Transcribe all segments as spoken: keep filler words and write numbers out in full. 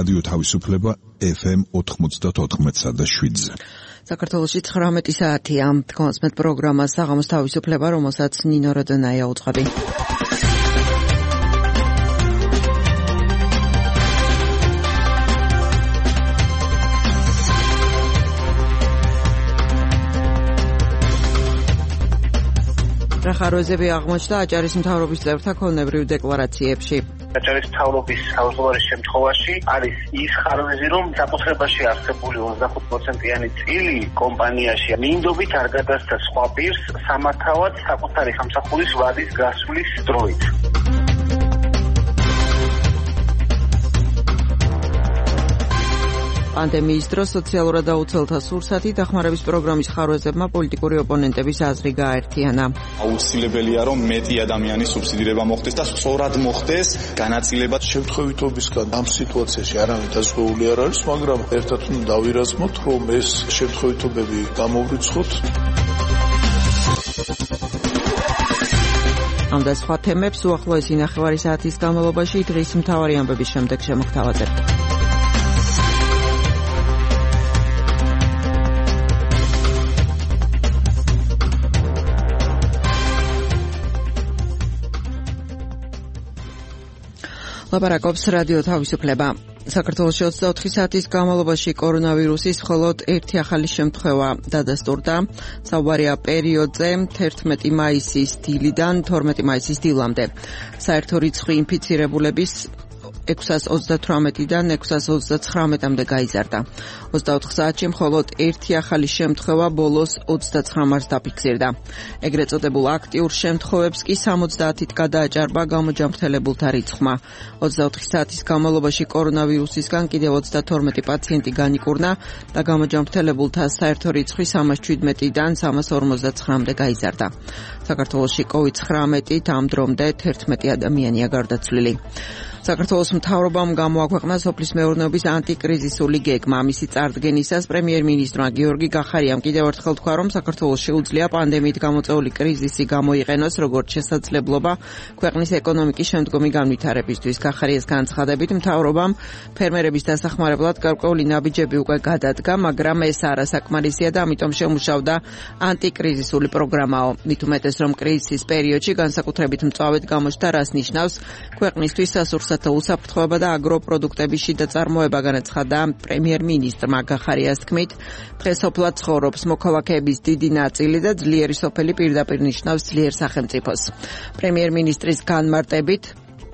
რადიო თავისუფლება ეფ ემ ოთხმოცდაოთხ და შვიდზე. საქართველოში ცხრამეტი საათია. კონსმეთ პროგრამა საღამოს თავისუფლება, რომელსაც ნინო როდონაია უძღვები. რახაროზები აღმოჩნდა აჭარის მთავრობის წევრთა ქონებრივ დეკლარაციებში. აჭარის მთავრობის თავმჯდომარის შემთხვევაში არის ის ხარვეზი, რომ საკუთრებაში არსებული ოცდახუთ პროცენტიანი წილი კომპანიაში მინდობით არ გადასცა სხვა პირს სამართავად საკუთარი სამსახურის ვადის გასვლის დროით. პანდემიის დროს სოციალურად დაუცველთა სურსათი დახმარების პროგრამის ხარვეზებმა პოლიტიკური ოპონენტების აზრი გააერთიანა. აუცილებელია რომ მეტი ადამიანის სუბსიდირება მოხდეს და სწორად მოხდეს განაწილება შემთხვევითობისგან ამ სიტუაციაში არავინ დაზღვეული არ არის, მაგრამ ერთად უნდა დავირაზმოთ, რომ ეს შემთხვევითობები გამოვრიცხოთ. ამ და სხვა თემებს უახლოესი ნახევარი საათის განმავლობაში დღის მთავარი ამბების შემდეგ შემოგთავაზებთ. ლაპარაკობს რადიო თავისუფლება. საქართველოში ოცდაოთხი საათის განმავლობაში კორონავირუსის მხოლოდ ერთი ახალი შემთხვევა დადასტურდა. საუბარია პერიოდზე თერთმეტი მაისის დილიდან თორმეტი მაისის დილამდე. საერთო რიცხვი ინფიცირებულების ექვსას ოცდათვრამეტიდან ექვსას ოცდაცხრამეტამდე გაიზარდა. ოცდაოთხ საათში მხოლოდ ერთი ახალი შემთხვევა ბოლოს ოცდაცხრა მარს დაფიქსირდა. ეგრეთ წოდებულ აქტიურ შემთხვევებს კი სამოცდაათით გადააჭარბა გამოჯანმრთელებულთა რიცხვმა. ოცდაოთხი საათის განმავლობაში კორონავირუსისგან კიდევ ოცდათორმეტი პაციენტი განიკურნა და გამოჯანმრთელებულთა საერთო რიცხვი სამას შვიდმეტიდან სამას ორმოცდაცხრამდე გაიზარდა. საქართველოში კოვიდ ცხრამეტით ამ დრომდე თერთმეტი ადამიანია გარდაცვლილი. საქართველოს მთავრობამ გამოაქვეყნა სოფლის მეურნეობის ანტიკრიზისული გეგმა. მისი წარდგენისას პრემიერ-მინისტრმა გიორგი გახარიამ კიდევ ერთხელ თქვა, რომ საქართველოს შეუძლია პანდემიით გამოწვეული კრიზისი გამოიყენოს როგორც შესაძლებლობა ქვეყნის ეკონომიკის შემდგომი განვითარებისთვის. გახარიას განცხადებით, მთავრობამ ფერმერების დასახმარებლად გარკვეული ნაბიჯები უკვე გადადგა, მაგრამ ეს არასაკმარისია და ამიტომ შემუშავდა ანტიკრიზისული პროგრამაო. მით უმეტეს, რომ კრიზისის პერიოდში განსაკუთრებით მწვავედ გამოჩნდა, რას ნიშნავს ქვეყნისთვის სასურსათო უსაფრთხოება და აგროპროდუქტების შიდა წარმოება, განაცხადა პრემიერ-მინისტრმა. გახარიას თქმით, დღესოფლად ცხოვრობს მოქალაქეების დიდი ნაწილი და ძლიერი სოფელი პირდაპირ ნიშნავს ძლიერ სახელმწიფოს. პრემიერ-მინისტრის განმარტებით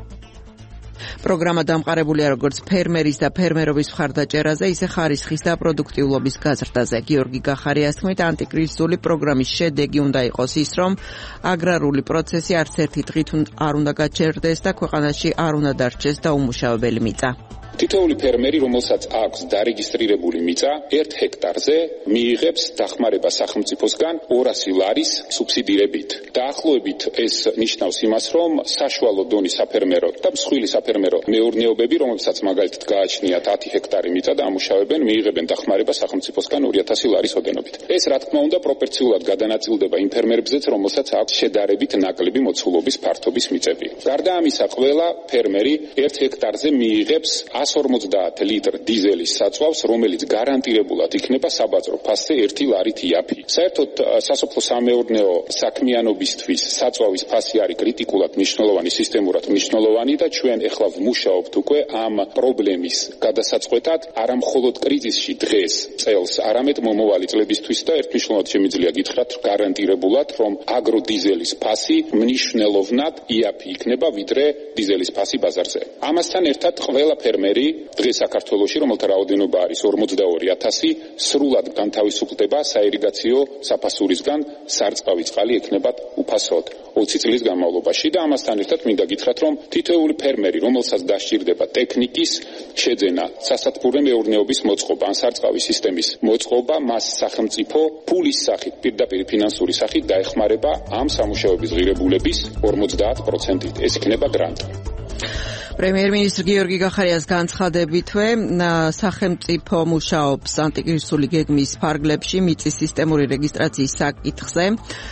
პროგრამა დამყარებულია როგორც ფერმერის და ფერმერობის მხარდაჭერაზე, ისე ხარისხის და პროდუქტიულობის გაზრდაზე. გიორგი გახარიას თქმით, ანტიკრიზისული პროგრამის შედეგი უნდა იყოს ის, რომ აგრარული პროცესი არც ერთი დღით არ უნდა გაჩერდეს და ქვეყანაში არ უნდა დარჩეს დაუმუშავებელი მიწა. თითოეული ფერმერი, რომელსაც აქვს დარეგისტრირებული მიწა, ერთ ჰექტარზე მიიღებს დახმარება სახელმწიფოსგან ორასი ლარის სუბსიდირებით. დაახლოებით ეს ნიშნავს იმას, რომ საშუალო დონის საფერმერო და მსხვილი საფერმერო მეურნეობები, რომელსაც მაგალითად გააჩნიათ ათი ჰექტარი მიწა და ამუშავებენ, მიიღებენ დახმარება სახელმწიფოსგან ორი ათასი ლარის ოდენობით. ეს რა თქმა უნდა პროპორციულად გადანაწილდება იმ ფერმერებზეც, რომელსაც აქვს შედარებით ნაკლები მოცულობის ფართობის მიწები. გარდა ამისა, ყველა ფერმერი ერთ ჰექტარზე მიიღებს ასს ორმოცდაათ ლიტრ დიზელის საწვავს, რომელიც გარანტირებულად იქნება საბაზრო ფასზე ერთი ლარით იაფი. საერთოდ სასოფლო სამეურნეო საქმიანობისთვის საწვავის ფასი არის კრიტიკულად მნიშვნელოვანი, სისტემურად მნიშვნელოვანი და ჩვენ ეხლა ვმუშაობთ უკვე ამ პრობლემის გადასაწყვეტად, არა მხოლოდ კრიზისში დღეს, წელს, არამედ მომავალი წლებისთვის და ერთმნიშვნელოვნად შემიძლია გითხრათ გარანტირებულად, რომ აგროდიზელის ფასი მნიშვნელოვნად იაფი იქნება, ვიდრე დიზელის ფასი ბაზარზე. ამასთან ერთად ყველა ფერმერი დღეს საქართველოში, რომელთა რაოდენობა არის ორმოცდაორი ათასი, სრულად განთავისუფლდება საირიგაციო საფასურისგან, სარწყავი წყალი ექნებათ უფასოდ ოცი წლის განმავლობაში და ამასთან ერთად მინდა გითხრათ, რომ თითოეული ფერმერი, რომელსაც დასჭირდება ტექნიკის შეძენა, სასათბურე მეურნეობის მოწყობა ან სარწყავი სისტემის მოწყობა, მას სახელმწიფო ფულის სახით, პირდაპირ ფინანსური სახით დაეხმარება ამ სამუშაოების ღირებულების ორმოცდაათ პროცენტით. ეს იქნება გრანტი. პრემიერ-მინისტრი გიორგი გახარიას განცხადებითვე სახელმწიფო მუშაობს ანტიკრიზისული გეგმის ფარგლებში მიწის სისტემური რეგისტრაციის საკითხზე.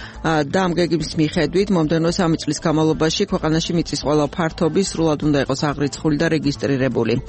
და ამ გეგმის მიხედვით მომდევნო სამი წლის განმავლობაში ქვეყანაში მიწის ყველა ფართობი სრულად უნდა იყოს აღრიცხული და რეგისტრირებული.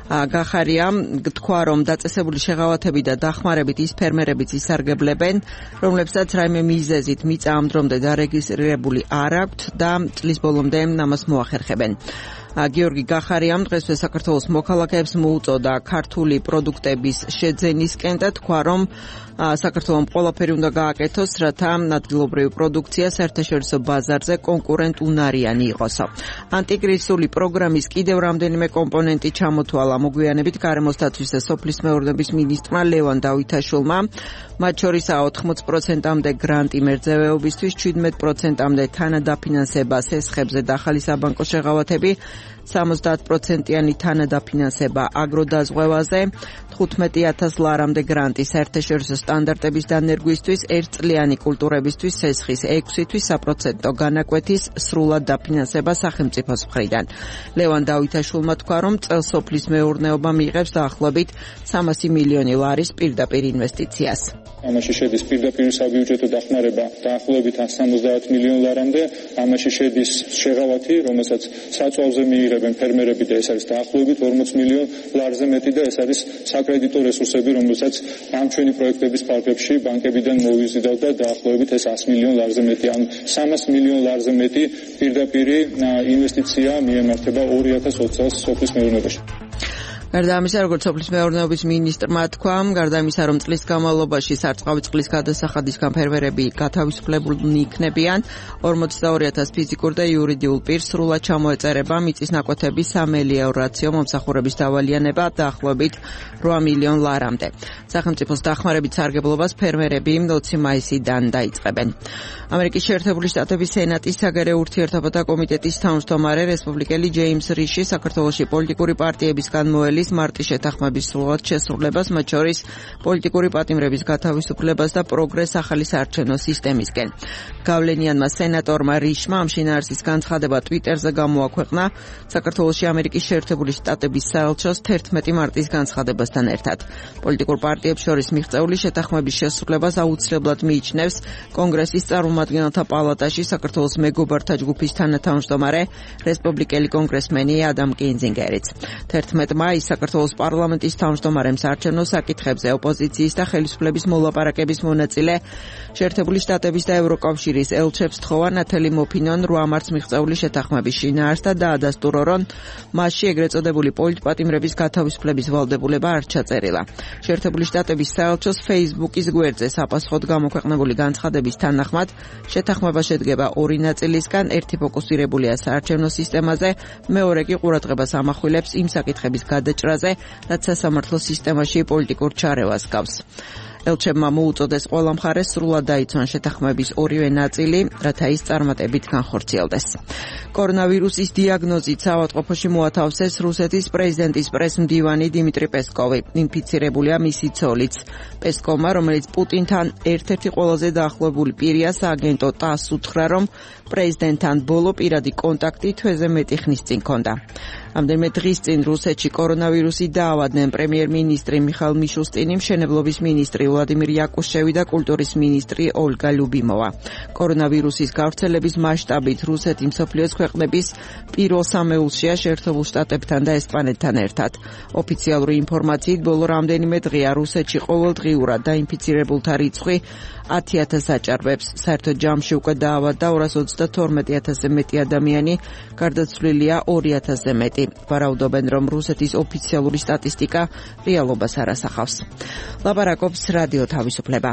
გახარია თქვა, რომ დაწესებული შეღავათები და დახმარებით ის ფერმერებიც ისარგებლებენ, რომლებსაც რაიმე მიზეზით მიწა ამ დრომდე დარეგისტრირებული არ აქვთ და წლის ბოლომდე ამას მოახერხებენ. გიორგი გახარიამ დღესვე საქართველოს მოქალაქეებს მოუწოდა ქართული პროდუქტების შეძენისკენ და თქვა, რომ საქართველოს ყველაფერი უნდა გააკეთოს, რათა ადგილობრივი პროდუქცია საერთაშორისო ბაზარზე კონკურენტუნარიანი იყოსო. ანტიკრიზისული პროგრამის კიდევ რამდენიმე კომპონენტი ჩამოთვალა მოგვიანებით გარემოსდაცვის და სოფლის მეურნეობის მინისტრმა ლევან დავითაშვილმა, მათ შორისაა ოთხმოცი პროცენტამდე გრანტი მერძევეობისთვის, შვიდმეტი პროცენტამდე თანადაფინანსება სესხებზე და ახალი საბანკო შეღავათები, სამოცდაათ პროცენტიანი თანადაფინანსება აგროდაზღვევაზე, თხუთმეტი ათას ლარამდე გრანტი საერთაშორისო სტანდარტების დანერგვისთვის, ერთწლიანი კულტურებისთვის სესხის, ექვსი თვის საპროცენტო განაკვეთის სრულად დაფინანსება სახელმწიფოს მხრიდან. ლევან დავითაშვილმა თქვა, რომ წელს სოფლის მეურნეობა მიიღებს დაახლოებით სამასი მილიონი ლარის პირდაპირ ინვესტიციას. ამაში შედის პირდაპირ საბიუჯეტო დახმარება დაახლოებით სამოცდაათ მილიონ ლარამდე, ამაში შედის შეღავათი, რომელსაც საწვავზე მიიღებენ ფერმერები და ეს არის დაახლოებით ორმოც მილიონ ლარზე მეტი და ეს არის საკრედიტო რესურსები, რომელსაც ამ ჩვენი პროექტების ფარგლებში ბანკებიდან მოვიზიდავთ და დაახლოებით ეს ას მილიონ ლარზე მეტი, ან სამას მილიონ ლარზე მეტი პირდაპირ ინვესტიცია მიემართება ორი ათას ოცი წელს სოფლის მეურნეობაში. გარდა ამისა, როგორც სოფლის მეურნეობის მინისტრმა თქვა, გარდა ამისა, რომ წლის განმავლობაში სარწყავი წყლის გადასახადისგან ფერმერები გათავისუფლებულნი იქნებიან, ორმოცდაორი ათას ფიზიკურ და იურიდიულ პირს სრულად ჩამოეწერება მიწის ნაკვეთების სამელიორაციო მომსახურების დავალიანება დაახლოებით რვა მილიონ ლარამდე. სახელმწიფოს დახმარებით სარგებლობას ფერმერები ოცი მაისიდან დაიწყებენ. ამერიკის შეერთებული შტატების სენატის საგარეო ურთიერთობათა კომიტეტის თავმჯდომარე რესპუბლიკელი ჯეიმს რიში საქართველოში პოლიტიკური პარტიების განმოელის მარტის შეთანხმების სრულად შესრულებას, მათ შორის პოლიტიკური პატიმრების გათავისუფლებას და პროგრესს ახალი საარჩევნო სისტემისკენ. გავლენიანმა სენატორმა რიშმა ამ შინაარსის განცხადება ტვიტერზე გამოაქვეყნა საქართველოში ამერიკის შეერთებული შტატების საელჩოს თერთმეტი მარტის განცხადებასთან ერთად. პოლიტიკურ პარტიებს შორის მიღწეული შეთანხმების შესრულებას აუცილებლად მიიჩნევს კონგრესის წარმომადგენელთა პალატაში საქართველოს მეგობართა ჯგუფის თანათავმჯდომარე რესპუბლიკელი კონგრესმენი ადამ კინზინგერიც. თერთმეტი მაისს საქართველოს პარლამენტის თავმჯდომარემ საარჩევნო საკითხებზე ოპოზიციის და ხელისუფლების მოლაპარაკების მონაწილე შეერთებული შტატების და ევროკავშირის ელჩებს თხოვა ნათელი მოფინონ რვა მარტს მიღწეული შეთანხმების შინაარსს და დაადასტურო, რომ მასში ეგრეთ წოდებული პოლიტპატიმრების გათავისუფლების ვალდებულება არ ჩაწერილა. შეერთებული შტატების საელჩოს Facebook-ის გვერდზე საპასუხოდ გამოქვეყნებული განცხადების თანახმად შეთანხმება შედგება ორი ნაწილისგან, ერთი ფოკუსირებულია საარჩევნო სისტემაზე, მეორე კი ყურადღებას ამახვილებს იმ საკითხების გადაჭრაზე, რაც სასამართლო სისტემაში პოლიტიკურ ჩარევას გავს. ელჩებმა მოუწოდეს ყველა მხარეს სრულად დაიცვან შეთანხმების ორივე ნაწილი, რათა ის წარმატებით განხორციელდეს. კორონავირუსის დიაგნოზით საავადმყოფოში მოათავსეს რუსეთის პრეზიდენტის პრესმდივანი დიმიტრი პესკოვი. ინფიცირებულია მისი ცოლიც. პესკოვმა, რომელიც პუტინთან ერთ-ერთი ყველაზე დაახლოებული პირია, სააგენტო ტასს უთხრა, რომ პრეზიდენტთან ბოლო პირადი კონტაქტი თვეზე მეტი ხნის წინ ჰქონდა. ამდენმე დღის წინ რუსეთში კორონავირუსი დაავადდნენ პრემიერ-მინისტრი მიხაილ მიშუსტინი, მშენებლობის მინისტრი ვლადიმირ იაკუშევი და კულტურის მინისტრი ოლგა ლიუბიმოვა. კორონავირუსის გავრცელების მასშტაბით რუსეთი მსოფლიოს ქვეყნების პირველ სამეულშია შეერთებულ შტატებთან და ესპანეთთან ერთად. ოფიციალური ინფორმაციით ბოლო რამდენიმე დღეა რუსეთში ყოველდღიურად დაინფიცირებულთა რიცხვი ათი ათასს აჭარბებს. საერთოდ ჯამში უკვე დაავადდა ორას ოცდათორმეტი ათასზე მეტი ადამიანი, გარდაცვლილია ორი ათასზე მეტი. ვარაუდობენ, რომ რუსეთის ოფიციალური სტატისტიკა რეალობას არ ასახავს. ლაპარაკობს რადიო თავისუფლება.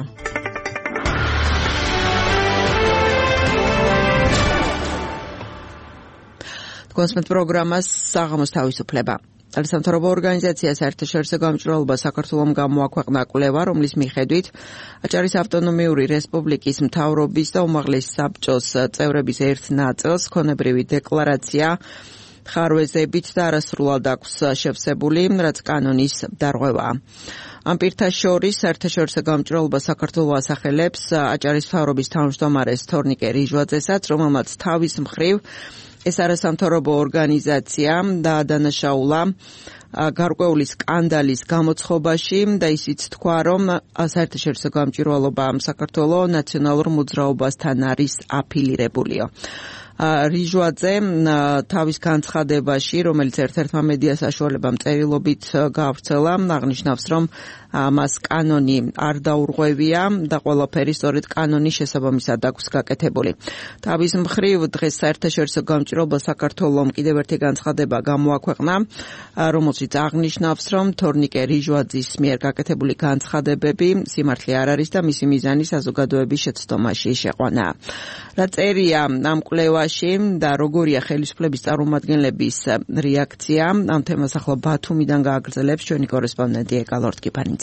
კონსმეთ პროგრამას საღამოს თავისუფლება. სამთავრობო ორგანიზაცია საერთაშორისო გამჭვირვალობა საქართველომ გამოაქვეყნა კვლევა, რომლის მიხედვით აჭარის ავტონომიური რესპუბლიკის მთავრობის და უმაღლესი საბჭოს წევრების ერთ ნაწილს ქონებრივი დეკლარაცია ხარვეზებით და არასრულად აქვს შევსებული, რაც კანონის დარღვევაა. ამ პირთა შორის საერთაშორისო გამჭვირვალობა საქართველოს ასახელებს აჭარის მთავრობის თავმჯდომარეს თორნიკე რიჟვაძესაც, რომელმაც თავის მხრივ ეს არასამთავრობო ორგანიზაცია დაადანაშაულა გარკვეული სკანდალის გამოცხობაში და ისიც თქვა, რომ საერთაშორისო გამჭვირვალობა საქართველოს ნაციონალურ მოძრაობასთან არის აფილირებულიო. რიჟვაძე თავის განცხადებაში, რომელიც ერთ-ერთმა მედია საშუალებამ წერილობით გაავრცელა, აღნიშნავს, რომ მას კანონი არ დაურღვევია და ყველაფერი სწორედ კანონის შესაბამისად აქვს გაკეთებული. თავის მხრივ დღეს საერთაშორისო გამჭირვალობა საქართველომ კიდევ ერთი განცხადება გამოაქვეყნა, რომელშიც აღნიშნავს, რომ თორნიკე რიჟვაძის მიერ გაკეთებული განცხადებები სიმართლე არ არის და მისი მიზანი საზოგადოების შეცდომაში შეყვანა. რა წერია ამ კვლევაში და როგორია ხელისუფლების წარმომადგენლების რეაქცია, ამ თემას ახლა ბათუმიდან გააგრძელებს ჩვენი კორესპონდენტი ეკალორდ კიფანიძე.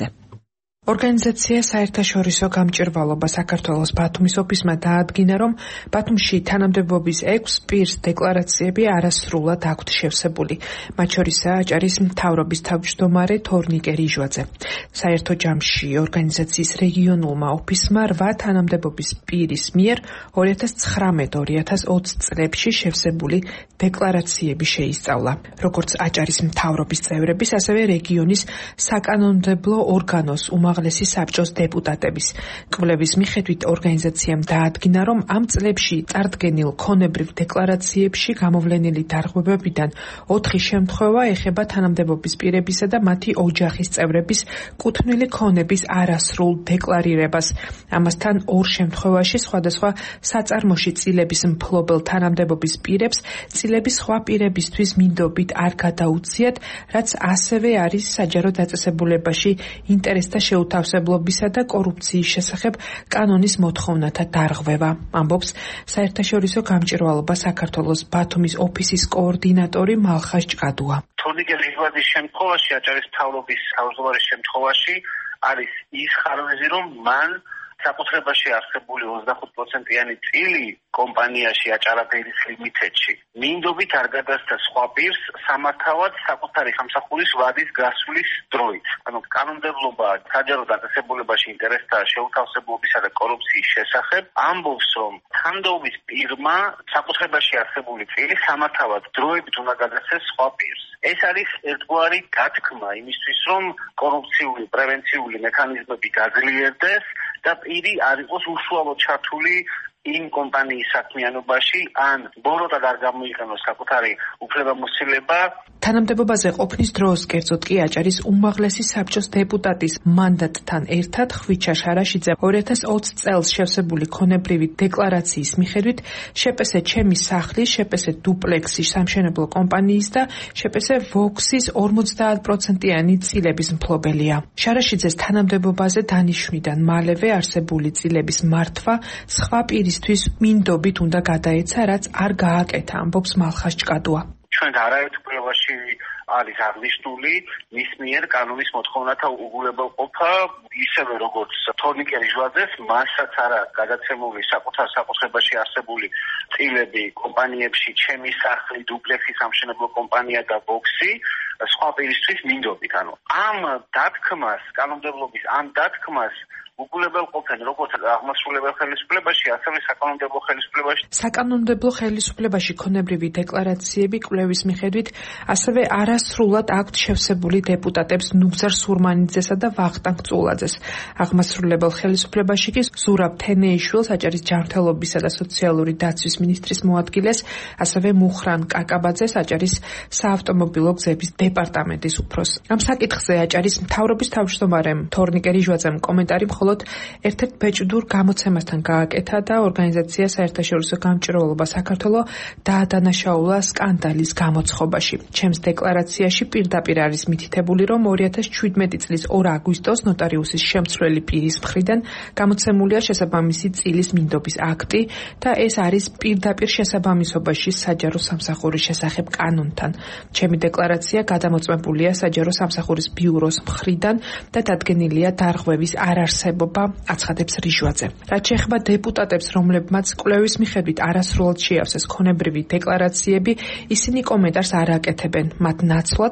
ორგანიზაცია საერთაშორისო გამჭირვალობა საქართველოს ბათუმის ოფისმა დაადგინა, რომ ბათუმში თანამდებობის ექვს პირს დეკლარაციები არასრულად აქვთ შევსებული. მათ შორისაა აჭარის მთავრობის თავმჯდომარე თორნიკე რიჟვაძე. საერთო ჯამში ორგანიზაციის რეგიონულმა ოფისმა რვა თანამდებობის პირის მიერ ორი ათას ცხრამეტ ორი ათას ოცი წლებში შევსებული დეკლარაციები შეისწავლა. როგორც აჭარის მთავრობის წევრების, ასევე რეგიონის საკანონმდებლო ორგანოს უმაღლესი საბჭოს დეპუტატების. კვლევის მიხედვით ორგანიზაციამ დაადგინა, რომ ამ წლებში წარდგენილ ქონებრივ დეკლარაციებში გამოვლენილი დარღვევებიდან ოთხი შემთხვევა ეხება თანამდებობის პირებისა და მათი ოჯახის წევრების კუთვნილი ქონების არასრულ დეკლარირებას. ამასთან ორ შემთხვევაში სხვადასხვა საწარმოში წილების მფლობელ თანამდებობის პირებს წილების სხვა პირებისთვის მინდობით არ გადაუციათ, რაც ასევე არის საჯარო დაწესებულებაში ინტერესთა შეუთავსებლობისა და კორუფციის შესახებ კანონის მოთხოვნათა დარღვევა. ამბობს საერთაშორისო გამჭირვალობა საქართველოს ბათუმის ოფისის კოორდინატორი მალხაზ ჭკადუა. თორნიკე რიჟვაძის შემთხვევაში, აჭარის მთავრობის თავმჯდომარის შემთხვევაში არის ის ხარვეზი, რომ მან საკუთრებაში არსებული ოცდახუთ პროცენტიანი წილი კომპანიაში აჭარაბერის ლიმიტედში მინდობით არ გადასცა სხვა პირს სამართავად საკუთარი სამსახურის ვადის გასვლის დროით. ანუ კანონმდებლობა საჯარო დაწესებულებაში ინტერესთა შეუთავსებლობისა და კორუფციის შესახებ ამბობს, რომ თანამდებობის პირმა საკუთრებაში არსებული წილი სამართავად დროებით უნდა გადასცეს სხვა პირს. ეს არის ერთგვარი დათქმა იმისთვის, რომ კორუფციული პრევენციული მექანიზმები გაძლიერდეს და პირი არ იყოს უშუალოდ ჩართული იმ კომპანიის საქმიანობაში, ან ბოროტად არ გამოიყენოს საკუთარი უფლებამოსილება. თანამდებობაზე ყოფნის დროს, კერძოდ კი აჭარის უმაღლესი საბჭოს დეპუტატის მანდატთან ერთად ხვიჩა შარაშიძე ორი ათას ოცი წელს შევსებული ქონებრივი დეკლარაციის მიხედვით შპს ჩემი სახლის, შპს დუპლექსის სამშენებლო კომპანიის და შპს ვოქსის ორმოცდაათ პროცენტიანი წილების მფლობელია. შარაშიძეს თანამდებობაზე დანიშვნიდან მალევე არსებული წილების მართვა სხვა პირისთვის მინდობით უნდა გადაეცა, რაც არ გააკეთა, ამბობს მალხაზ ჭკადუა. ჩვენ არაერთ კვლევაში არის აღნიშნული მის მიერ კანონის მოთხოვნათა უგულებელყოფა, ისევე როგორც თორნიკე რიჟვაძეს, მასაც არა გადაცემული საკუთარ საკუთრებაში არსებული წილები კომპანიებში ჩემი სახლი, დუპლექსის სამშენებლო კომპანია და ვოქსი სხვა პირისთვის მინდობით. ანუ ამ დათქმას, კანონმდებლობის ამ დათქმას უგულებელყოფენ როგორც აღმასრულებელ ხელისუფლებაში, ასევე საკანონმდებლო ხელისუფლებაში. საკანონმდებლო ხელისუფლებაში ქონებრივი დეკლარაციები კვლევის მიხედვით ასევე არასრულად აქვთ შევსებული დეპუტატებს ნუგზარ სურმანიძესა და ვახტანგ წულაძეს. აღმასრულებელ ხელისუფლებაში კი ზურაბ თენეიშვილს, აჭარის ჯანმრთელობისა და სოციალური დაცვის მინისტრის მოადგილეს, ასევე მუხრან კაკაბაძეს, აჭარის საავტომობილო გზების დეპარტამენტის უფროსს. ამ საკითხზე აჭარის მთავრობის თავმჯდომარემ თორნიკე რიჟვაძემ კომენტარი მხოლოდ ერთ-ერთ ბეჭდურ გამოცემასთან გააკეთა და ორგანიზაცია საერთაშორისო გამჭირვალობა საქართველო დაადანაშაულა სკანდალის გამოცხობაში. ჩემს დეკლარაციაში პირდაპირ არის მითითებული, რომ ორი ათას ჩვიდმეტი წლის ორ აგვისტოს ნოტარიუსის შემცვლელი პირის მხრიდან გამოცემულია შესაბამისი წილის მინდობის აქტი და ეს არის პირდაპირ შესაბამისობაში საჯარო სამსახურის შესახებ კანონთან. ჩემი დეკლარაცია გადამოწმებულია საჯარო სამსახურის ბიუროს მხრიდან და დადგენილია დარღვევის არარსებობა, აცხადებს რიჟვაძე. რაც შეეხება დეპუტატებს, რომლებმაც კვლევის მიხედვით არასრულად შეავსეს ქონებრივი დეკლარაციები, ისინი კომენტარს არ აკეთებენ. მათ ნაცვლად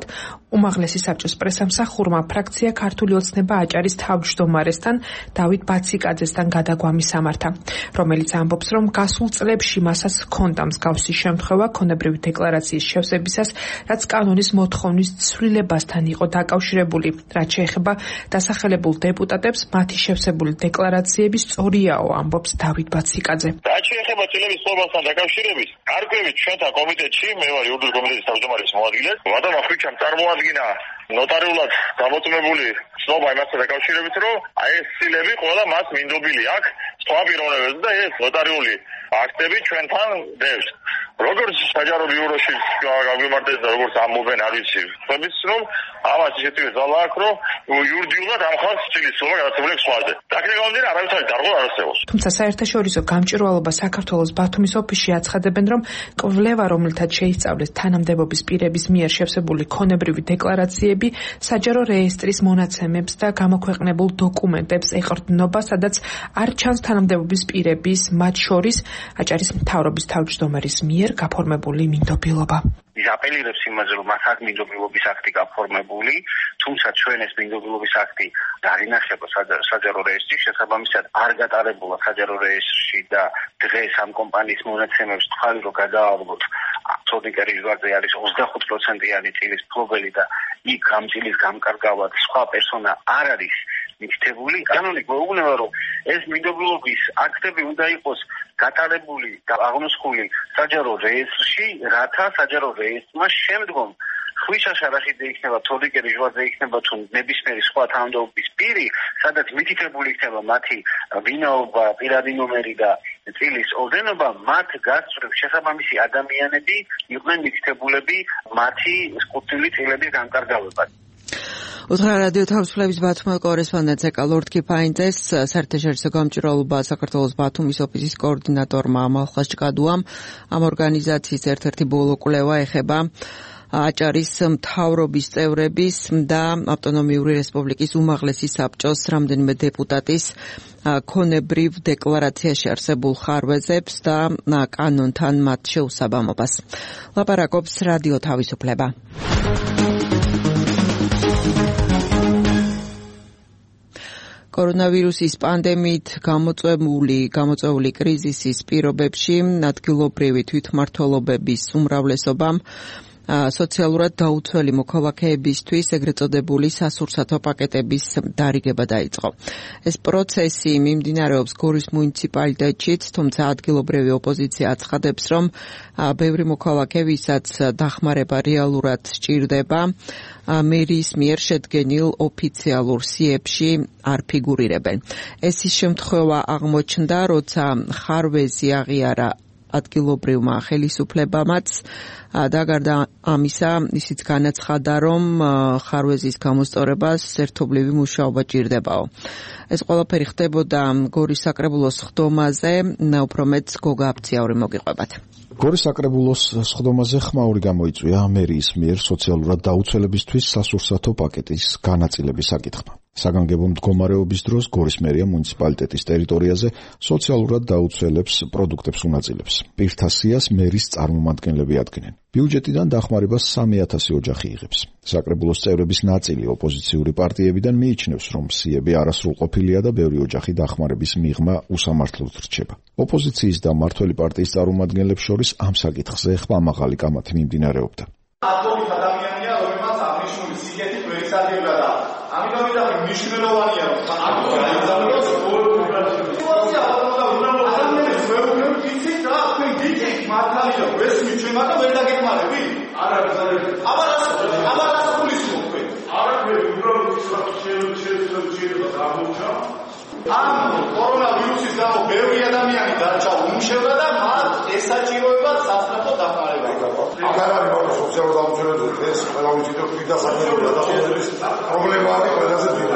უმაღლესი საბჭოს პრესამსახურმა ფრაქცია ქართული ოცნება აჭარის თავმჯდომარესთან დავით ბაციკაძესთან გადაგვამის სამართა, რომელიც ამბობს, რომ გასულ წლებში მასაც ჰქონდა მსგავსი შემთხვევა ქონებრივი დეკლარაციის შევსებისას, რაც კანონის მოთხოვნის ცვლილებასთან იყო დაკავშირებული, რაც შეეხება დასახელებულ დეპუტატებს, მათი შევსებული დეკლარაციები სწორიაო, ამბობს დავით ბაციკაძე. რაც შეეხება წლების სლობასთან დაკავშირებით, არკვევით ჩვენთან კომიტეტში, მე ვარ იურიდიული კომიტეტის თავმჯდომარის მოადგილე, ვადამ ხვიჩამ წარმოადგინა ნოტარიულად გამოწმებული ცნობა იმასთან დაკავშირებით, რომ აი ეს ცილები ყველა მას მინდობილი აქვს სხვა პიროვნებებზე და ეს ნოტარიული აქტები ჩვენთან დევს. როგორც საჯარო ბიუროში გაგვიმართეს და როგორც ამბობენ არ ვიცი, ხმების რომ ამას ისეთი ძალა აქვს, რომ იურიდიულად ამ ხალხს ცილის ცნობა გადაცემული სხვაზე. აქედან გამომდინარე არავითარი დარღვევა არ არსებობს. თუმცა საერთაშორისო გამჭვირვალობა საქართველოს ბათუმის ოფისში აცხადებენ, რომ კვლევა, რომელთაც შეისწავლეს თანამდებობის პირების მიერ შევსებული ქონებრივი დეკლარაციები, საჯარო რეესტრის მონაცემებს და გამოქვეყნებულ დოკუმენტებს ეყრდნობა, სადაც არ ჩანს თანამდებობის პირების, მათ შორის აჭარის მთავრობის თავმჯდომარის მიერ გაფორმებული მინდობილობა. ის აპელირებს იმაზე, რომ მათ აქ მინდობილობის აქტი გაფორმებული, თუმცა ჩვენ ეს მინდობილობის აქტი დაინახება საჯარო რეესტრში, შესაბამისად არ გატარებულა საჯარო რეესტრში და დღეს ამ კომპანიის მონაცემებს თქვალი, რომ გადაავალოთ სოდიკერის ვარზე არის ოცდახუთ პროცენტიანი წილის მფლობელი და იქ ამ წილის გამკარგავად სხვა პერსონა არ არის მითითებული. კანონი გვეუბნება, რომ ეს მინდობილობის აქტები უნდა იყოს გატარებული და აღნოსხული საჯარო რეესტრში, რათა საჯარო რეესტრმა შემდგომ ხვიჩა შარახიძე იქნება, თორნიკე ჟვაძე იქნება თუ ნებისმიერი სხვა თანამდებობის პირი, სადაც მითითებული იქნება მათი ვინაობა, პირადი ნომერი და წილის ოდენობა, მათ გასწრებს შესაბამისი ადამიანები იყვნენ მითითებულები მათი სკუთილი წილების გამკარგავებად. უთხრა რადიო თავისუფლების ბათუმის კორესპონდენტ ზეკა ლორდ კიფაინძეს საერთაშორისო გამჭვირვალობა საქართველოს ბათუმის ოფისის კოორდინატორმა ამალხას ჭკადუამ ამ ორგანიზაციის ერთ-ერთი ბოლო კვლევა ეხება აჭარის მთავრობის წევრების და ავტონომიური რესპუბლიკის უმაღლესი საბჭოს რამდენიმე დეპუტატის ქონებრივ დეკლარაციაში არსებულ ხარვეზებს და კანონთან მათ შეუსაბამობას. ლაპარაკობს რადიო თავისუფლება. კორონავირუსის პანდემიით გამოწვეული გამოწვეული კრიზისის პირობებში ადგილობრივი თვითმმართველობების უმრავლესობამ სოციალურად დაუცველი მოქალაქეებისთვის ეგრეთ წოდებული სასურსათო პაკეტების დარიგება დაიწყო. ეს პროცესი მიმდინარეობს გორის მუნიციპალიტეტშიც, თუმცა ადგილობრივი ოპოზიცია აცხადებს, რომ ბევრი მოქალაქე, ვისაც დახმარება რეალურად სჭირდება, მერის მიერ შედგენილ ოფიციალურ სიებში არ ფიგურირებენ. ეს ის შემთხვევა აღმოჩნდა, როცა ხარვეზი აღიარა ადგილობრივმა ხელისუფლებამაც და გარდა ამისა ისიც განაცხადა, რომ ხარვეზის გამოსწორებას ერთობლივი მუშაობა ჭირდებაო. ეს ყველაფერი ხდებოდა გორის საკრებულოს სხდომაზე, უფრო მეტს გოგა აფციაური მოგიყვებათ. გორის საკრებულოს სხდომაზე ხმაური გამოიწვია მერიის მიერ სოციალურად დაუცველებისთვის სასურსათო პაკეტის განაწილების საკითხმა. საგანგებო მდგომარეობის დროს გორის მერია მუნიციპალიტეტის ტერიტორიაზე სოციალურად დაუცველებს პროდუქტებს უნაწილებს. პირთა სიას მერის წარმომადგენლები ადგენენ. ბიუჯეტიდან დახმარებას სამი ათასი ოჯახი იღებს. საკრებულოს წევრების ნაწილი ოპოზიციური პარტიებიდან მიიჩნევს, რომ სიები არასრულყოფილია და ბევრი ოჯახი დახმარების მიღმა უსამართლოდ რჩება. ოპოზიციის და მმართველი პარტიის წარმომადგენლებს შორის ამ საკითხზე ხმამაღალი კამათი მიმდინარეობდა. ათობით ადამიანია, რომელმაც აღნიშნული სიგეთით ვერ ისარგებლა და ამიტომ იტყვი მნიშვნელოვანია, რომ აქ გაიზარდოს სიტუაცია ალბათ უნდა ადამიანებს ვერ უნდა ვიცით რა, თქვენ გიწით მართალია, ეს მიჩვენა და ვერ დაგეხმარები? არ არის ძალიან. ამას ამას გულისხმობ თქვენ. არა თქვენ უბრალოდ ის რა შეიძლება შეიძლება აღმოჩნდა. ამ კორონავირუსის გამო ბევრი ადამიანი დარჩა უმშევრა და მათ ესაჭიროება სასწრაფო დახმარება. აკარარი მაგრამ სოციალურ დამცველებს ეს ყველა ვიცით რომ პირდაპირ პრობლემა არის ყველაზე დიდი.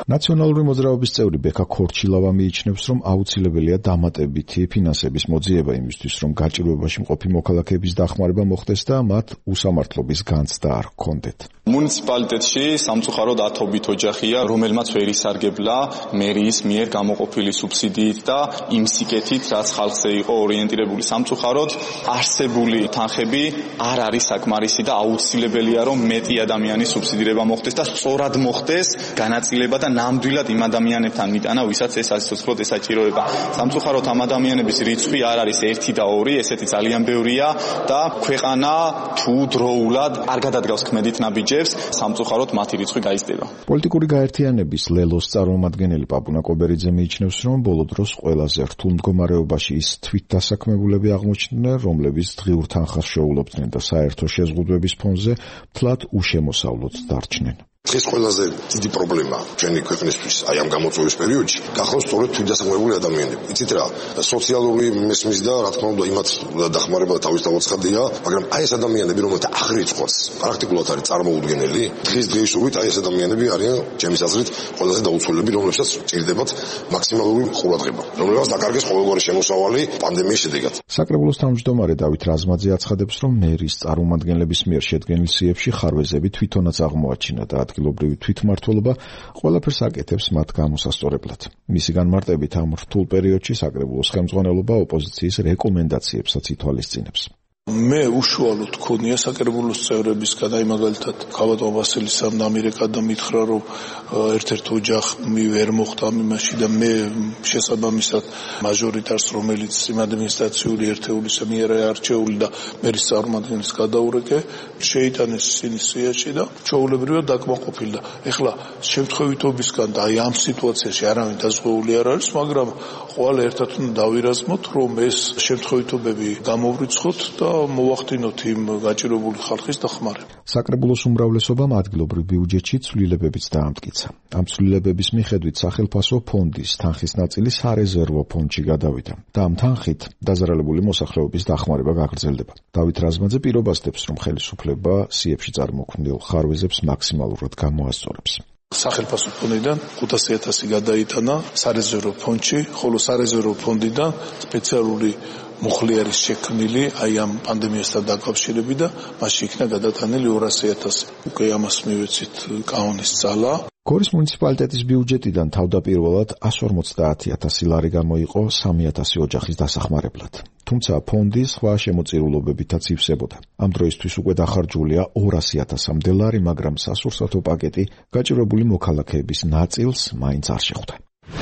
ნაციონალური მოძრაობის წევრი ბექა ქორჩილავა მიიჩნევს, რომ აუცილებელია დამატებითი ფინანსების მოძიება იმისთვის, რომ გაჭირვებაში მყოფი მოქალაქეების დახმარება მოხდეს და მათ უსამართლობის განცდა არ ჰქონდეთ. მუნიციპალიტეტში სამწუხაროდ ათობით ოჯახია, რომელმაც ვერ ისარგებლა მერიის მიერ გამოყოფილი სუბსიდიით და იმ სიკეთით, რაც ხალხზე იყო ორიენტირებული. სამწუხაროდ არსებული თანხები არ არის საკმარისი და აუცილებელია, რომ მეტი ადამიანის სუბსიდირება მოხდეს და სწორად მოხდეს განაწილება და ნამდვილად იმ ადამიანებთან მიტანა, ვისაც ეს ასოცროდ ესაჭიროება. სამწუხაროდ ამ ადამიანების რიცხვი არ არის ერთი და ორი, ესეთი ძალიან ბევრია და ქვეყანა თუ დროულად არ გადადგავს ქმედით ნაბიჯებს, სამწუხაროდ მათი რიცხვი გაიზრდება. პოლიტიკური გაერთიანების ლელოს წარმომადგენელი პაპუნა კობერიძე მიიჩნევს, რომ ბოლო დროს ყველაზე რთულ მდგომარეობაში ის თვითდასაქმებულები აღმოჩნდნენ, რომლებიც დღიურ თანხას შეულებდნენ და საერთო შეზღუდვების ფონზე თლად უშემოსავლოდ დარჩნენ. დღეს ყველაზე დიდი პრობლემა ჩვენი ქვეყნისთვის აი ამ გამოწვევის პერიოდში გახავს სწორედ თვითდასაქმებული ადამიანები. იცით რა, სოციალური მესმის და რა თქმა უნდა იმათ დახმარება თავისთავად ცხადია, მაგრამ აი ეს ადამიანები, რომელთა აღრიცხვაც პრაქტიკულად არის წარმოუდგენელი, დღის დღეისობით აი ეს ადამიანები არიან ჩემის აზრით ყველაზე დაუცველები, რომლებსაც ჭირდებათ მაქსიმალური ყურადღება, რომლებსაც დაკარგეს ყოველგვარი შემოსავალი პანდემიის შედეგად. საკრებულოს თავმჯდომარე დავით რაზმაძე აცხადებს, რომ მერის წარმომადგენლების მიერ შედგენილ სიებში ხარვეზები თვითონაც აღმოაჩინა და ადგილობრივი თვითმმართველობა ყველაფერს აკეთებს მათ გამოსასწორებლად. მისი განმარტებით ამ რთულ პერიოდში საკრებულოს ხელმძღვანელობა ოპოზიციის რეკომენდაციებსაც ითვალისწინებს. მე უშუალოდ გქონია საკრებულოს წევრებისგან, აი მაგალითად ქავატონ ვასილისამ დამირეკა და მითხრა, რომ ერთ-ერთ ოჯახი ვერ მოხდა ამ იმაში და მე შესაბამისად მაჟორიტარს, რომელიც იმ ადმინისტრაციული ერთეულის მიერ არჩეული და მერის წარმომადგენლის გადაურეკე, შეიტანეს ისინი სიაში და ჩვეულებრივად დაკმაყოფილდა. ეხლა შემთხვევითობისგან და აი ამ სიტუაციაში არავინ დაზღვეული არ არის, მაგრამ ყველა ერთად უნდა დავირაზმოთ, რომ ეს შემთხვევითობები გამოვრიცხოთ და მოვახდინოთ იმ გაჭირვებული ხალხის დახმარება. საკრებულოს უმრავლესობამ ადგილობრივ ბიუჯეტში ცვლილებებიც დაამტკიცა. ამ ცვლილებების მიხედვით სახელმწიფო ფონდის თანხის ნაწილი სარეზერვო ფონდში გადავიდა და ამ თანხით დაზარალებული მოსახლეობის დახმარება გაგრძელდება. დავით რაზმაძე პირობასდებს, რომ ხელისუფლება სიებში წარმოქმნილ ხარვეზებს მაქსიმალურად გამოასწორებს. სახელმწიფო ფონდიდან ხუთასი ათასი გადაიტანა სარეზერვო ფონდში, ხოლო სარეზერვო ფონდიდან სპეციალური მუხლი არის შექმნილი აი ამ პანდემიასთან დაკავშირებით და მასში იქნა გადატანილი ორასი ათასი. უკვე ამას მივეცით კანონის ძალა. გორის მუნიციპალიტეტის ბიუჯეტიდან თავდაპირველად εκατს ორმოცდაათი ათასი ლარი გამოიყო სამი ათასი ოჯახის დასახმარებლად. თუმცა ფონდი სხვა შემოწირულობებითაც ივსებოდა. ამ დროისთვის უკვე დახარჯულია ორასი ათასამდე ლარი, მაგრამ სასურსათო პაკეტი გაჭირვებული მოქალაქეების ნაწილს მაინც არ შეხვდა.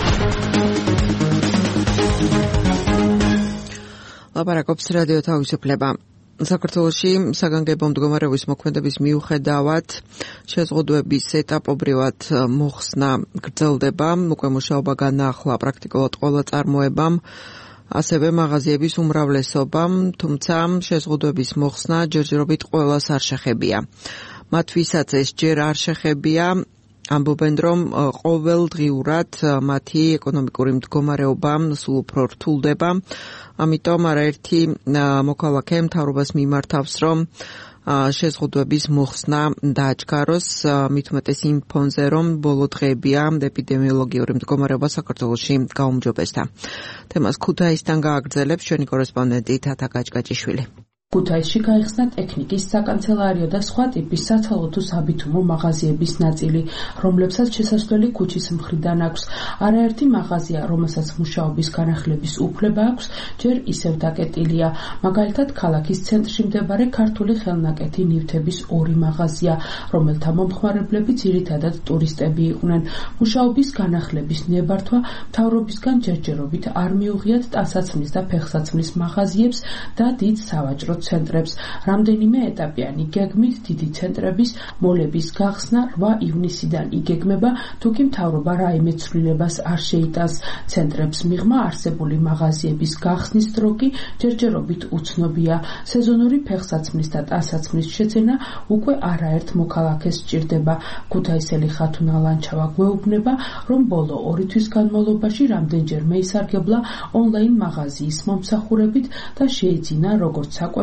ლაპარაკობს რადიო თავისუფლება. საქართველოში საგანგებო მდგომარეობის მოქმედების მიუხედავად შეზღუდვების ეტაპობრივად მოხსნა გრძელდება, უკვე მუშაობა განაახლა პრაქტიკულად ყველა წარმოებამ, ასევე მაღაზიების უმრავლესობამ, თუმცა შეზღუდვების მოხსნა ჯერჯერობით ყველას არ შეხებია. მათ ვისაც ეს ჯერ არ შეხებია, ამბობენ, რომ ყოველდღიურად მათი ეკონომიკური მდგომარეობა სულ უფრო რთულდება. ამიტომ არაერთი მოქალაქე მთავრობას მიმართავს, რომ შეზღუდვების მოხსნა დააჩქაროს, მით უმეტეს იმ ფონზე, რომ ბოლო დღეებია ეპიდემიოლოგიური მდგომარეობა საქართველოში გაუმჯობესდა. თემას ქუთაისთან გააგრძელებს ჩვენი კორესპონდენტი თათა გაჭგაჭიშვილი. ქუთაისში გაიხსნა ტექნიკის, საკანცელარიო და სხვა ტიპის საცალო თუ საბითუმო მაღაზიების ნაწილი, რომლებსაც შესასვლელი ქუჩის მხრიდან აქვს. არაერთი მაღაზია, რომელსაც მუშაობის განახლების უფლება აქვს, ჯერ ისევ დაკეტილია. მაგალითად, ქალაქის ცენტრში მდებარე ქართული ხელნაკეთი ნივთების ორი მაღაზია, რომელთა მომხმარებლები ძირითადად ტურისტები იყვნენ. მუშაობის განახლების ნებართვა მთავრობისგან ჯერჯერობით არ მიუღიათ ტანსაცმლის და ფეხსაცმლის მაღაზიებს და დიდ სავაჭრო ცენტრებს. რამდენიმე ეტაპიანი გეგმით დიდი ცენტრების მოლების გახსნა რვა ივნისიდან იგეგმება, თუკი მთავრობა რაიმე ცვლილებას არ შეიტანს. ცენტრებს მიღმა არსებული მაღაზიების გახსნის დრო კი ჯერჯერობით უცნობია. სეზონური ფეხსაცმლის და ტანსაცმლის შეძენა უკვე არაერთ მოქალაქეს სჭირდება. ქუთაისელი ხათუნა ლანჩავა გვეუბნება, რომ ბოლო ორი თვის განმავლობაში რამდენჯერ მეისარგებლა ონლაინ მაღაზიის მომსახურებით და შეიძინა როგორც საკვები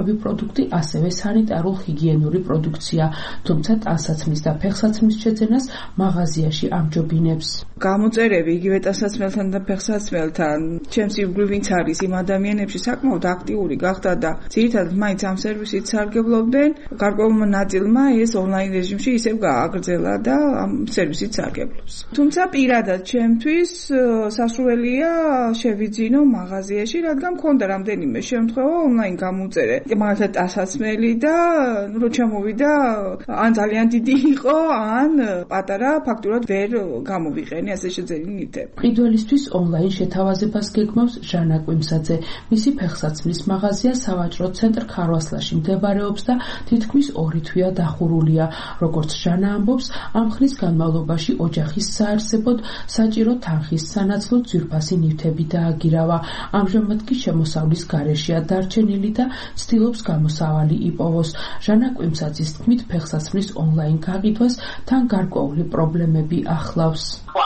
გამომწვევი პროდუქტი, ასევე სანიტარულ-ჰიგიენური პროდუქცია, თუმცა ტანსაცმლის და ფეხსაცმლის შეძენას მაღაზიაში ამჯობინებს. გამოწერები იგივე ტანსაცმელთან და ფეხსაცმელთან, ჩემს ირგვლივ ვინც არის იმ ადამიანებში საკმაოდ აქტიური გახდა და ძირითადად მაინც ამ სერვისით სარგებლობდნენ. გარკვეულმა ნაწილმა ეს ონლაინ რეჟიმში ისევ გააგრძელა და ამ სერვისით სარგებლობს. თუმცა პირადად ჩემთვის სასურველია შევიძინო მაღაზიაში, რადგან მქონდა რამდენიმე შემთხვევა ონლაინ გამოწერე. მაგალითად ტანსაცმელი და რო ჩამოვიდა ან ძალიან დიდი იყო, ან პატარა ფაქტურად ვერ გამოვიყენე ასე შეძენილი ნივთები. მყიდველისთვის ონლაინ შეთავაზებას გეგმავს ჟანა კვიმსაძე. მისი ფეხსაცმლის მაღაზია სავაჭრო ცენტრ ქარვასლაში მდებარეობს და თითქმის ორი თვეა დახურულია. როგორც ჟანა ამბობს, ამ ხნის განმავლობაში ოჯახის საარსებოდ საჭირო თანხის სანაცვლოდ ძვირფასი ნივთები დააგირავა. ამჟამად კი შემოსავლის გარეშეა დარჩენილი და ცდილობს გამოსავალი იპოვოს. ჟანა კვიმსაძის თქმით, ფეხსაცმლის ონლაინ გაყიდვას თან გარკვეული პრობლემები ახლავს.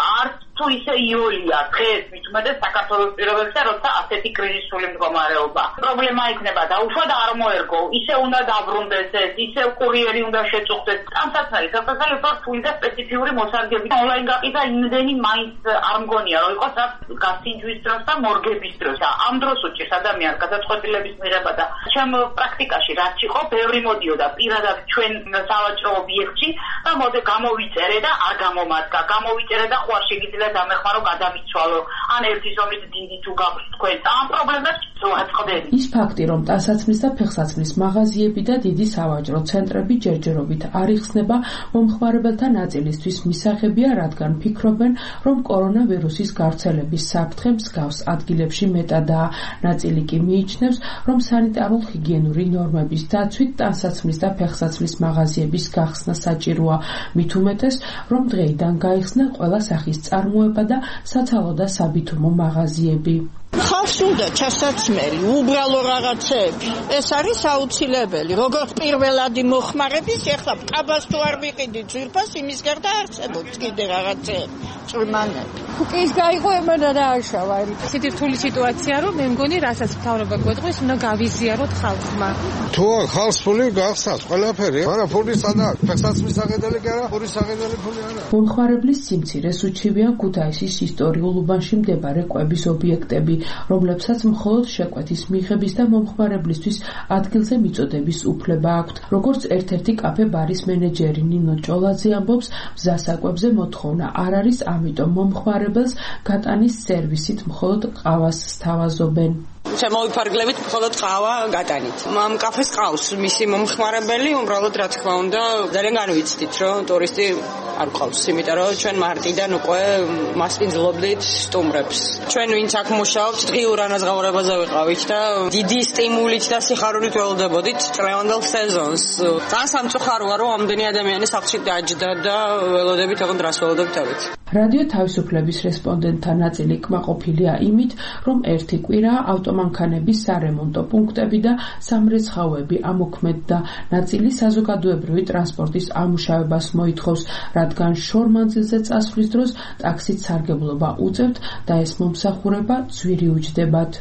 თუ ისე იოლია დღეს მithumedes საქართველოს პირობებში როცა ასეთი კრიზისული მდგომარეობა. პრობლემა იქნება და უშუალოდ არ მოერგო, ისე უნდა დაბრუნდეს ეს, ისე კურიერი უნდა შეწუხდეს. ტანსაცმელი საქართველოს უფრო ფული და სპეციფიური მოსარგები. ონლაინ გაყიდვა იმდენი მაინც არ მგონია, რომ იყოს რაც გასინჯვის დროს და მორგების დროს. ამ დროს უჭირს ადამიანს გადაწყვეტილების მიღება და ჩემ პრაქტიკაში რაც იყო, ბევრი მოდიოდა პირადად ჩვენ სავაჭრო ობიექტში და მოდი გამოვიწერე და არ გამომადგა. გამოვიწერე და ხო არ შეგიძლია დამეხმარო გადამიცვალო ან ერთი ზომის დიდი თუ გაქვს თქვენ ამ პრობლემებს ვაწყდები. ის ფაქტი, რომ ტანსაცმლის და ფეხსაცმლის მაღაზიები და დიდი სავაჭრო ცენტრები ჯერჯერობით არ იხსნება, მომხმარებელთა ნაწილისთვის მისაღებია, რადგან ფიქრობენ, რომ კორონავირუსის გავრცელების საფრთხე მსგავს ადგილებში მეტადაა. ნაწილი კი მიიჩნევს, რომ სანიტარულ-ჰიგიენური ნორმების დაცვით ტანსაცმლის და ფეხსაცმლის მაღაზიების გახსნა საჭიროა. მით უმეტეს, რომ დღეიდან გაიხსნა ყველა სახის წარმოება და საცალო და საბითუმო მაღაზიები. ხალხს უნდა ჩასაცმელი, უბრალო რაღაცეები. ეს არის აუცილებელი. როგორც პირველადი მოხმარების, ეხლა კაბას თუ არ ვიყიდით ძვირფას, იმის გარდა არსებობს კიდე რაღაცეები, წვიმანები. ის გაიგო ემანა რა აღშავა. ისეთი რთული სიტუაცია, რომ მე მგონი, რასაც მთავრობა გვეტყვის, უნდა გავიზიაროთ ხალხმა. თუ ხალხს ფული გახსნათ ყველაფერი, მაგრამ ფული სადაა? ფეხსაცმლის აღედელი კი არა, ფულის აღედელი ფული არა. მომხმარებლის სიმცირეს უჩივიან ქუთაისის ისტორიულ უბანში მდებარე კვების ობიექტები, რომლებსაც მხოლოდ შეკვეთის მიღების და მომხმარებლისთვის ადგილზე მიწოდების უფლება აქვთ. როგორც ერთ-ერთი კაფე ბარის მენეჯერი ნინო ჭოლაძე ამბობს, მზასაკვებზე მოთხოვნა არ არის, ამიტომ მომხმარებელს გატანის სერვისით მხოლოდ ყავას სთავაზობენ. შემოვიფარგლებით მხოლოდ ყავა გატანით. ამ კაფეს ყავს მისი მომხმარებელი, უბრალოდ რა თქმა უნდა, ძალიან განვიცდით, რომ ტურისტი არ ყავს, იმიტომ რომ ჩვენ მარტიდან უკვე მასპინძლობდით სტუმრებს. ჩვენ ვინც აქ მუშაობთ, დღიურ ანაზღაურებაზე ვიყავით და დიდი სტიმულით და სიხარულით ველოდებოდით წლევანდელ სეზონს. ძალიან სამწუხაროა, რომ ამდენი ადამიანი სახლში დაჯდა და ველოდებით, ოღონდ რას ველოდებით ავით. რადიო თავისუფლების რესპონდენტთა ნაწილი კმაყოფილია იმით, რომ ერთი კვირა ავტომანქანების სარემონტო პუნქტები და სამრეცხაოები ამოქმედდა. ნაწილი საზოგადოებრივი ტრანსპორტის ამუშავებას მოითხოვს, რადგან შორმანძილზე წასვლის დროს ტაქსით სარგებლობა უწევთ და ეს მომსახურება ძვირი უჯდებათ.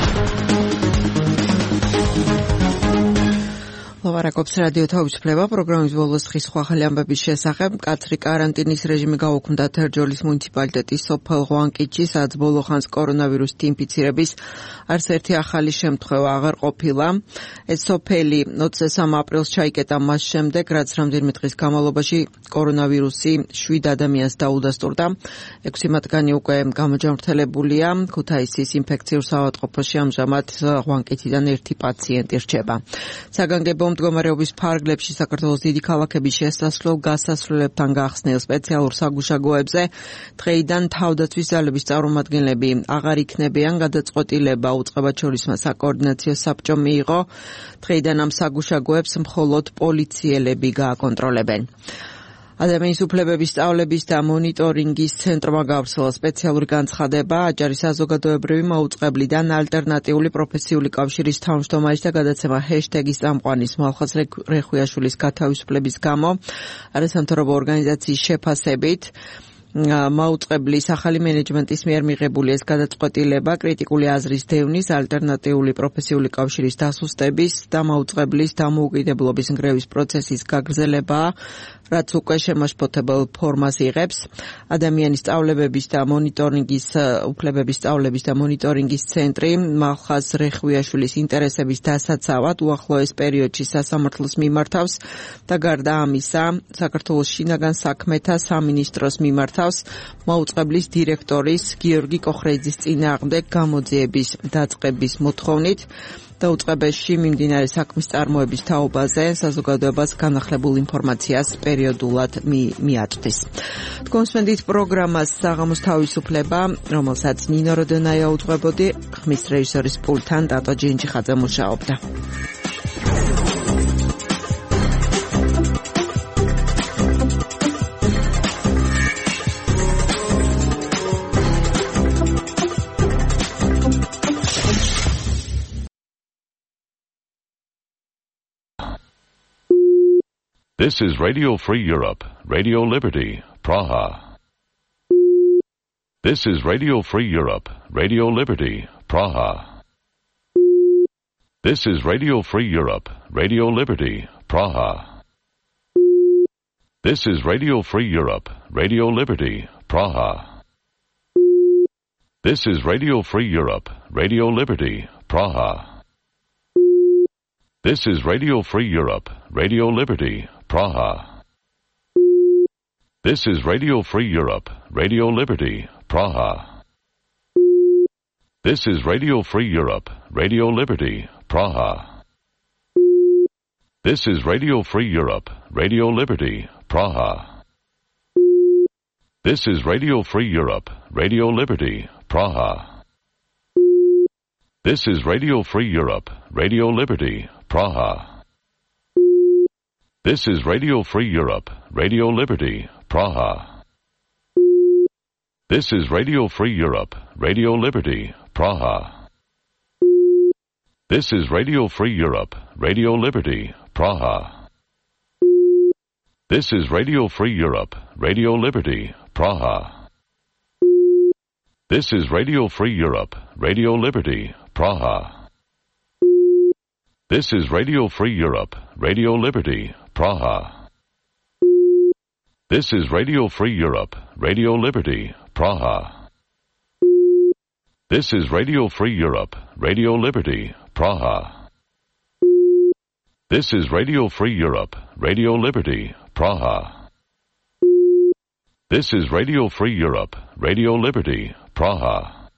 ლავარაკობს რადიო თავისუფლება პროგრამის ბოლოს ხის სხვა ახალი ამბების შესახებ. მკაცრი კარანტინის რეჟიმი გაუქმდა თერჯოლის მუნიციპალიტეტის სოფელ ღვანკიჩში, სადაც ბოლო ხანს კორონავირუსით ინფიცირების არც ერთი ახალი შემთხვევა აღარ ყოფილა. ეს სოფელი ოცდე სამი აპრილს ჩაიკეტა მას შემდეგ, რაც რამდენიმე დღის განმავლობაში კორონავირუსი შვიდ ადამიანს დაუდასტურდა. ექვსი მათგანი უკვე გამოჯანმრთელებულია. ქუთაისის ინფექციურ საავადმყოფოში ამჟამად ღვანკითიდან ერთი პაციენტი რჩება. საგანგებო მდგომარეობის ფარგლებში საქართველოს დიდი ქალაქების შესასვლელ გასასვლელებთან გახსნილ სპეციალურ საგუშაგოებზე დღეიდან თავდაცვის ძალების წარმომადგენლები აღარ იქნებიან. გადაწყვეტილება უწყებაჩორისმა საკოორდინაციო საბჭომ მიიღო. დღეიდან ამ საგუშაგოებს მხოლოდ პოლიციელები გააკონტროლებენ. ადამიანის უფლებების სწავლების და მონიტორინგის ცენტრმა გავრცელა სპეციალური განცხადება აჭარის საზოგადოებრივი მაუწყებლიდან ალტერნატიული პროფესიული კავშირის თავმჯდომარის და გადაცემა ჰეშტეგის წამყვანის მალხაზ რეხვიაშვილის გათავისუფლების გამო არასამთავრობო ორგანიზაციის შეფასებით. მაუწყებლის ახალი მენეჯმენტის მიერ მიღებული ეს გადაწყვეტილება კრიტიკული აზრის დევნის, ალტერნატიული პროფესიული კავშირის დასუსტების და მაუწყებლის დამოუკიდებლობის ნგრევის პროცესის გაგრძელება, რაც უკვე შემაშფოთებელ ფორმას იღებს. ადამიანის სწავლებების და მონიტორინგის უფლებების სწავლების და მონიტორინგის ცენტრი მალხაზ რეხვიაშვილის ინტერესების დასაცავად უახლოეს პერიოდში სასამართლოს მიმართავს და გარდა ამისა, საქართველოს შინაგან საქმეთა სამინისტროს მიმართავს მაუწყებლის დირექტორის გიორგი კოხრეიძის წინააღმდეგ გამოძიების დაწყების მოთხოვნით. დაუწყებაში მიმდინარე საქმის წარმოების თაობაზე საზოგადოებას განახლებულ ინფორმაციას პერიოდულად მიაწვდის. თქვენსვენდით პროგრამას საღამოს თავისუფლება, რომელსაც ნინო როდონაია უძღვებოდი, ხმის რეჟისორის პულტთან ტატო ჯინჯიხაძე მუშაობდა. This is Radio Free Europe, Radio Liberty, Praha. This is Radio Free Europe, Radio Liberty, Praha. This is Radio Free Europe, Radio Liberty, Praha. This is Radio Free Europe, Radio Liberty, Praha. This is Radio Free Europe, Radio Liberty, Praha. This is Radio Free Europe, Radio Liberty, Praha. This is Radio Free Europe, Radio Liberty, Praha. This is Radio Free Europe, Radio Liberty, Praha. This is Radio Free Europe, Radio Liberty, Praha. This is Radio Free Europe, Radio Liberty, Praha. This is Radio Free Europe, Radio Liberty, Praha. This is Radio Free Europe, Radio Liberty, Praha. This is Radio Free Europe, Radio Liberty, Praha. This is Radio Free Europe, Radio Liberty, Praha. This is Radio Free Europe, Radio Liberty, Praha. This is Radio Free Europe, Radio Liberty, Praha. This is Radio Free Europe, Radio Liberty, Praha. This is Radio Free Europe, Radio Liberty, Praha. This is Radio Free Europe, Radio Liberty, Praha. This is Radio Free Europe, Radio Liberty, Praha. This is Radio Free Europe, Radio Liberty, Praha.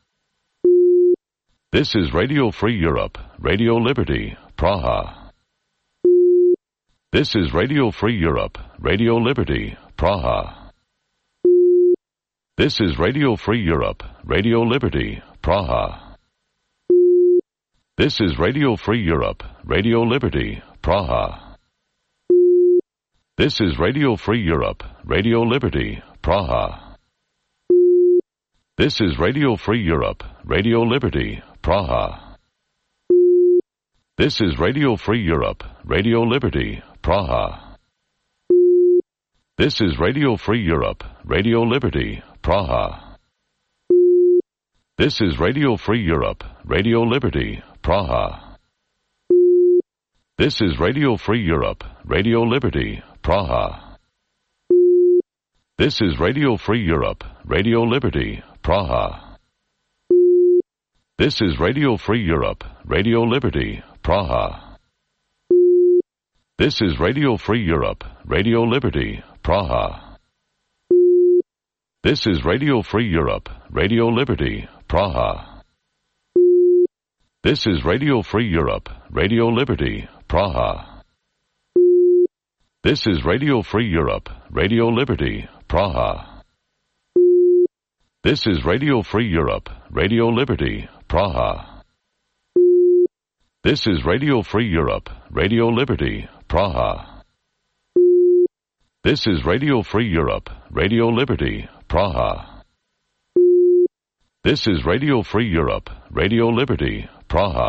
This is Radio Free Europe, Radio Liberty, Praha. This is Radio Free Europe, Radio Liberty, Praha. This is Radio Free Europe, Radio Liberty, Praha. This is Radio Free Europe, Radio Liberty, Praha. This is Radio Free Europe, Radio Liberty, Praha. This is Radio Free Europe, Radio Liberty, Praha. This is Radio Free Europe, Radio Liberty, Praha. This is Radio Free Europe, Radio Liberty, Praha. This is Radio Free Europe, Radio Liberty, Praha. This is Radio Free Europe, Radio Liberty, Praha. This is Radio Free Europe, Radio Liberty, Praha. This is Radio Free Europe, Radio Liberty, Praha. This is Radio Free Europe, Radio Liberty, Praha. This is Radio Free Europe, Radio Liberty, Praha. This is Radio Free Europe, Radio Liberty, Praha. This is Radio Free Europe, Radio Liberty, Praha. This is Radio Free Europe, Radio Liberty, Praha. This is Radio Free Europe, Radio Liberty, Praha. This is Radio Free Europe, Radio Liberty, Praha. This is Radio Free Europe, Radio Liberty, Praha.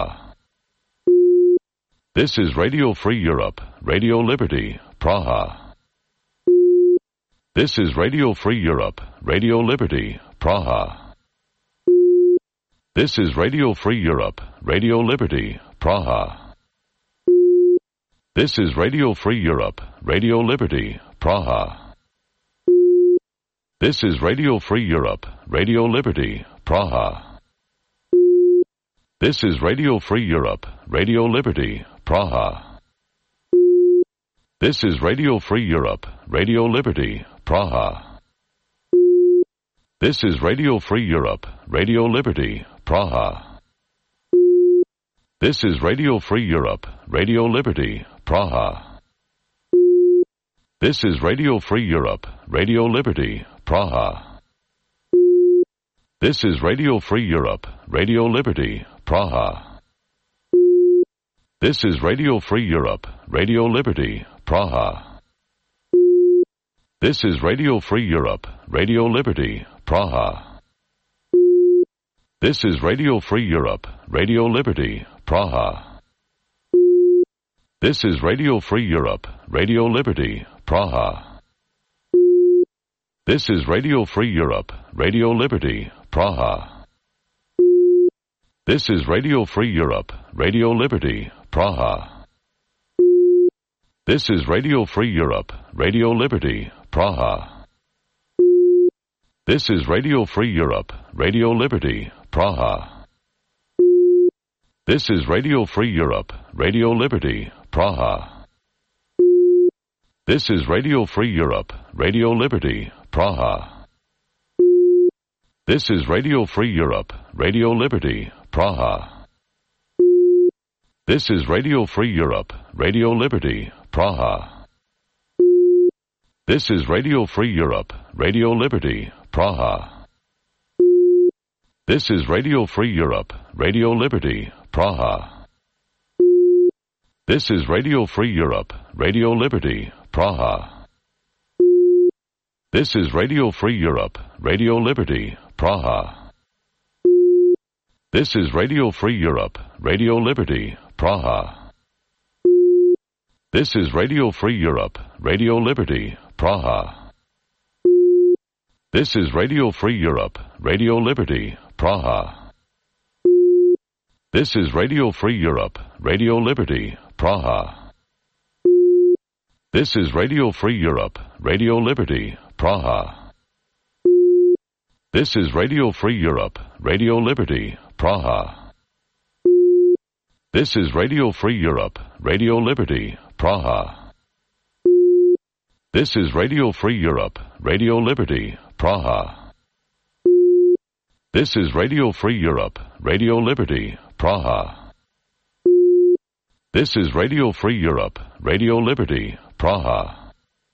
This is Radio Free Europe, Radio Liberty, Praha. This is Radio Free Europe, Radio Liberty, Praha. This is Radio Free Europe, Radio Liberty, Praha. This is Radio Free Europe, Radio Liberty, Praha. This is Radio Free Europe, Radio Liberty, Praha. This is Radio Free Europe, Radio Liberty, Praha. This is Radio Free Europe, Radio Liberty, Praha. This is Radio Free Europe, Radio Liberty, Praha. This is Radio Free Europe, Radio Liberty, Praha. This is Radio Free Europe, Radio Liberty, Praha. This is Radio Free Europe, Radio Liberty, Praha. This is Radio Free Europe, Radio Liberty, Praha. This is Radio Free Europe, Radio Liberty, Praha. This is Radio Free Europe, Radio Liberty, Praha. This is Radio Free Europe, Radio Liberty, Praha. This is Radio Free Europe, Radio Liberty, Praha. This is Radio Free Europe, Radio Liberty, Praha. This is Radio Free Europe, Radio Liberty, Praha. This is Radio Free Europe, Radio Liberty, Praha. This is Radio Free Europe, Radio Liberty, Praha. This is Radio Free Europe, Radio Liberty, Praha. This is Radio Free Europe, Radio Liberty, Praha. This is Radio Free Europe, Radio Liberty, Praha. This is Radio Free Europe, Radio Liberty, Praha. This is Radio Free Europe, Radio Liberty, Praha. This is Radio Free Europe, Radio Liberty, Praha. This is Radio Free Europe, Radio Liberty, Praha. This is Radio Free Europe, Radio Liberty, Praha. This is Radio Free Europe, Radio Liberty, Praha. This is Radio Free Europe, Radio Liberty, Praha. This is Radio Free Europe, Radio Liberty, Praha. This is Radio Free Europe, Radio Liberty, Praha. This is Radio Free Europe, Radio Liberty, Praha. This is Radio Free Europe, Radio Liberty, Praha. This is Radio Free Europe, Radio Liberty, Praha. This is Radio Free Europe, Radio Liberty, Praha. This is Radio Free Europe, Radio Liberty, Praha.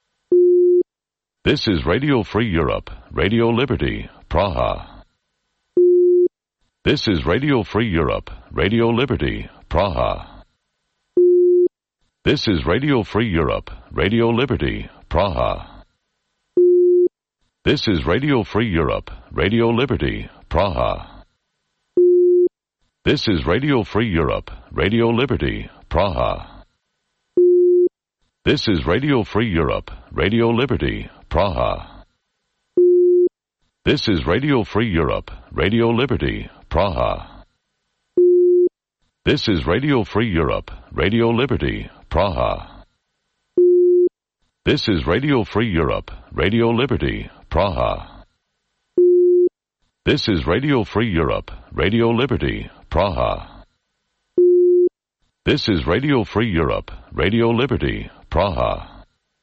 This is Radio Free Europe, Radio Liberty, Praha. This is Radio Free Europe, Radio Liberty, Praha. This is Radio Free Europe, Radio Liberty, Praha. This is Radio Free Europe, Radio Liberty, Praha. This is Radio Free Europe, Radio Liberty, Praha. This is Radio Free Europe, Radio Liberty, Praha. This is Radio Free Europe, Radio Liberty, Praha. This is Radio Free Europe, Radio Liberty, Praha. This is Radio Free Europe, Radio Liberty, Praha. This is Radio Free Europe, Radio Liberty, Praha. This is Radio Free Europe, Radio Liberty, Praha.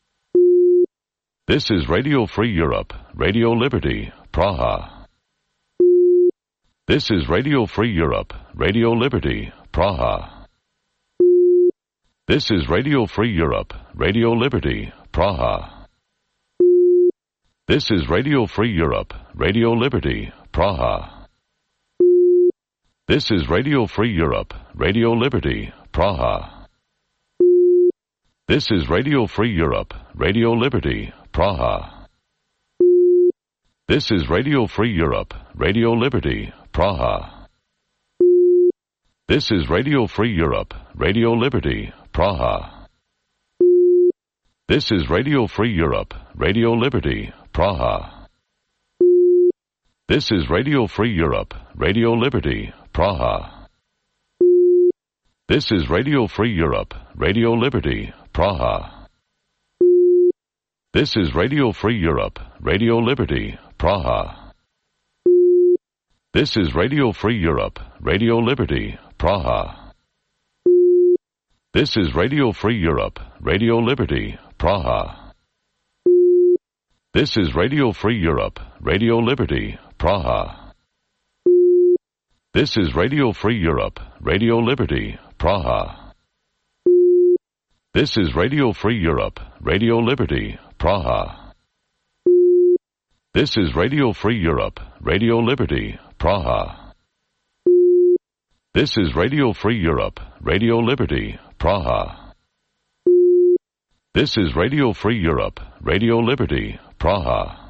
This is Radio Free Europe, Radio Liberty, Praha. This is Radio Free Europe, Radio Liberty, Praha. This is Radio Free Europe, Radio Liberty, Praha. This is Radio Free Europe, Radio Liberty, Praha. This is Radio Free Europe, Radio Liberty, Praha. This is Radio Free Europe, Radio Liberty, Praha. This is Radio Free Europe, Radio Liberty, Praha. This is Radio Free Europe, Radio Liberty, Praha. This is Radio Free Europe, Radio Liberty, Praha. This is Radio Free Europe, Radio Liberty, Praha. This is Radio Free Europe, Radio Liberty, Praha. This is Radio Free Europe, Radio Liberty, Praha. This is Radio Free Europe, Radio Liberty, Praha. This is Radio Free Europe, Radio Liberty, Praha. This is Radio Free Europe, Radio Liberty, Praha. This is Radio Free Europe, Radio Liberty, Praha. This is Radio Free Europe, Radio Liberty, Praha. This is Radio Free Europe, Radio Liberty, Praha. This is Radio Free Europe, Radio Liberty, Praha. This is Radio Free Europe, Radio Liberty, Praha.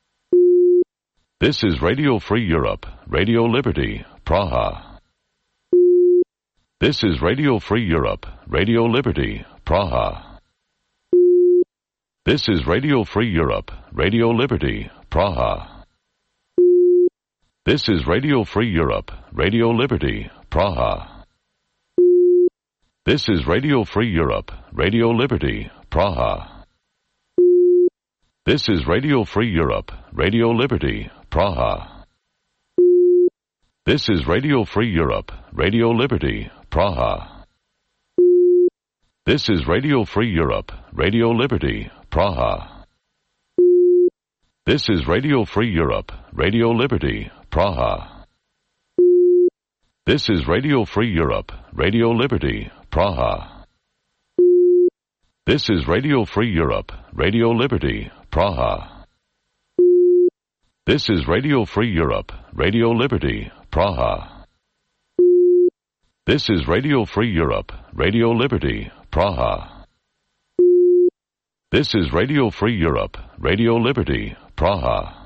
This is Radio Free Europe, Radio Liberty, Praha. This is Radio Free Europe, Radio Liberty, Praha. This is Radio Free Europe, Radio Liberty, Praha. This is Radio Free Europe, Radio Liberty, Praha. This is Radio Free Europe, Radio Liberty, Praha. This is Radio Free Europe, Radio Liberty, Praha. This is Radio Free Europe, Radio Liberty, Praha. This is Radio Free Europe, Radio Liberty, Praha. This is Radio Free Europe, Radio Liberty, Praha. This is Radio Free Europe, Radio Liberty, Praha. This is Radio Free Europe, Radio Liberty, Praha. This is Radio Free Europe, Radio Liberty, Praha. This is Radio Free Europe, Radio Liberty, Praha. This is Radio Free Europe, Radio Liberty, Praha.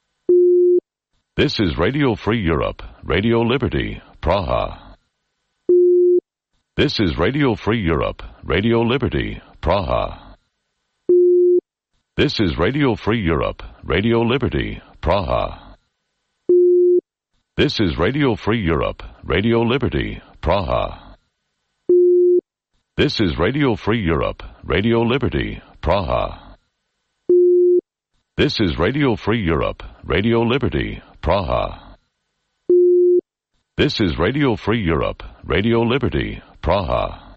This is Radio Free Europe, Radio Liberty, Praha. This is Radio Free Europe, Radio Liberty, Praha. This is Radio Free Europe, Radio Liberty, Praha. This is Radio Free Europe, Radio Liberty, Praha. This is Radio Free Europe, Radio Liberty, Praha. This is Radio Free Europe, Radio Liberty, Praha. This is Radio Free Europe, Radio Liberty, Praha.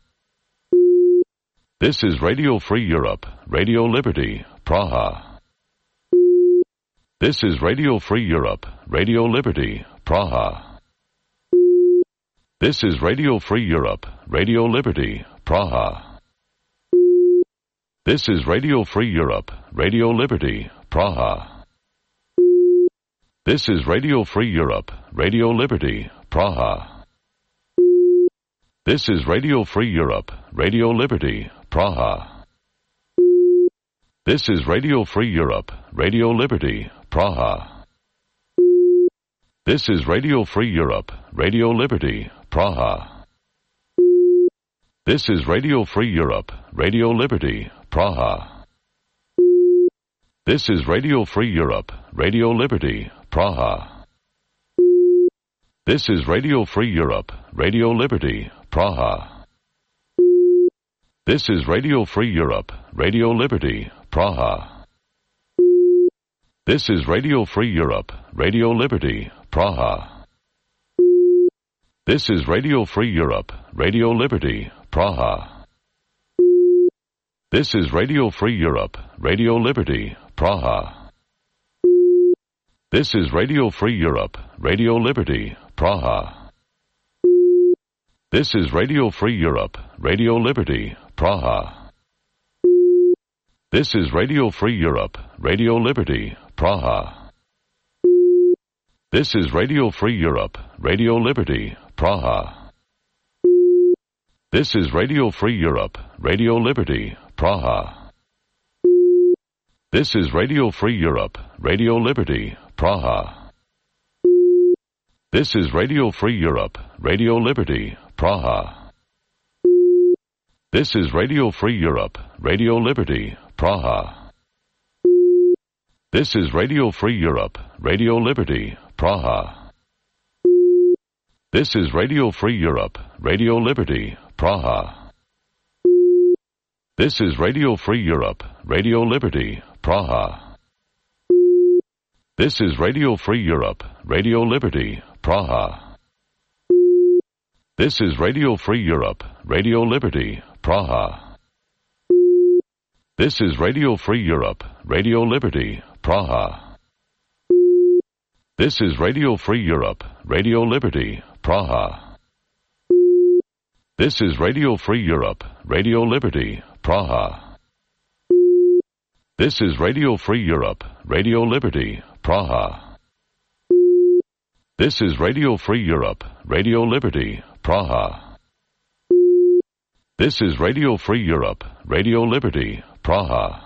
This is Radio Free Europe, Radio Liberty, Praha. This is Radio Free Europe, Radio Liberty, Praha. This is Radio Free Europe, Radio Liberty, Praha. This is Radio Free Europe, Radio Liberty, Praha. This is Radio Free Europe, Radio Liberty, Praha. This is Radio Free Europe, Radio Liberty, Praha. This is Radio Free Europe, Radio Liberty, Praha. This is Radio Free Europe, Radio Liberty, Praha. This is Radio Free Europe, Radio Liberty, Praha. This is Radio Free Europe, Radio Liberty, Praha. This is Radio Free Europe, Radio Liberty, Praha. This is Radio Free Europe, Radio Liberty, Praha. This is Radio Free Europe, Radio Liberty, Praha. This is Radio Free Europe, Radio Liberty, Praha. This is Radio Free Europe, Radio Liberty, Praha. This is Radio Free Europe, Radio Liberty, Praha. This is Radio Free Europe, Radio Liberty, Praha. This is Radio Free Europe, Radio Liberty, Praha. This is Radio Free Europe, Radio Liberty, Praha. This is Radio Free Europe, Radio Liberty, Praha. This is Radio Free Europe, Radio Liberty, Praha. This is Radio Free Europe, Radio Liberty, Praha. This is Radio Free Europe, Radio Liberty, Praha. This is Radio Free Europe, Radio Liberty, Praha. This is Radio Free Europe, Radio Liberty, Praha. This is Radio Free Europe, Radio Liberty, Praha. This is Radio Free Europe, Radio Liberty, Praha. This is Radio Free Europe, Radio Liberty, Praha. This is Radio Free Europe, Radio Liberty, Praha. This is Radio Free Europe, Radio Liberty, Praha. This is Radio Free Europe, Radio Liberty, Praha. This is Radio Free Europe, Radio Liberty, Praha. This is Radio Free Europe, Radio Liberty, Praha. This is Radio Free Europe, Radio Liberty, Praha.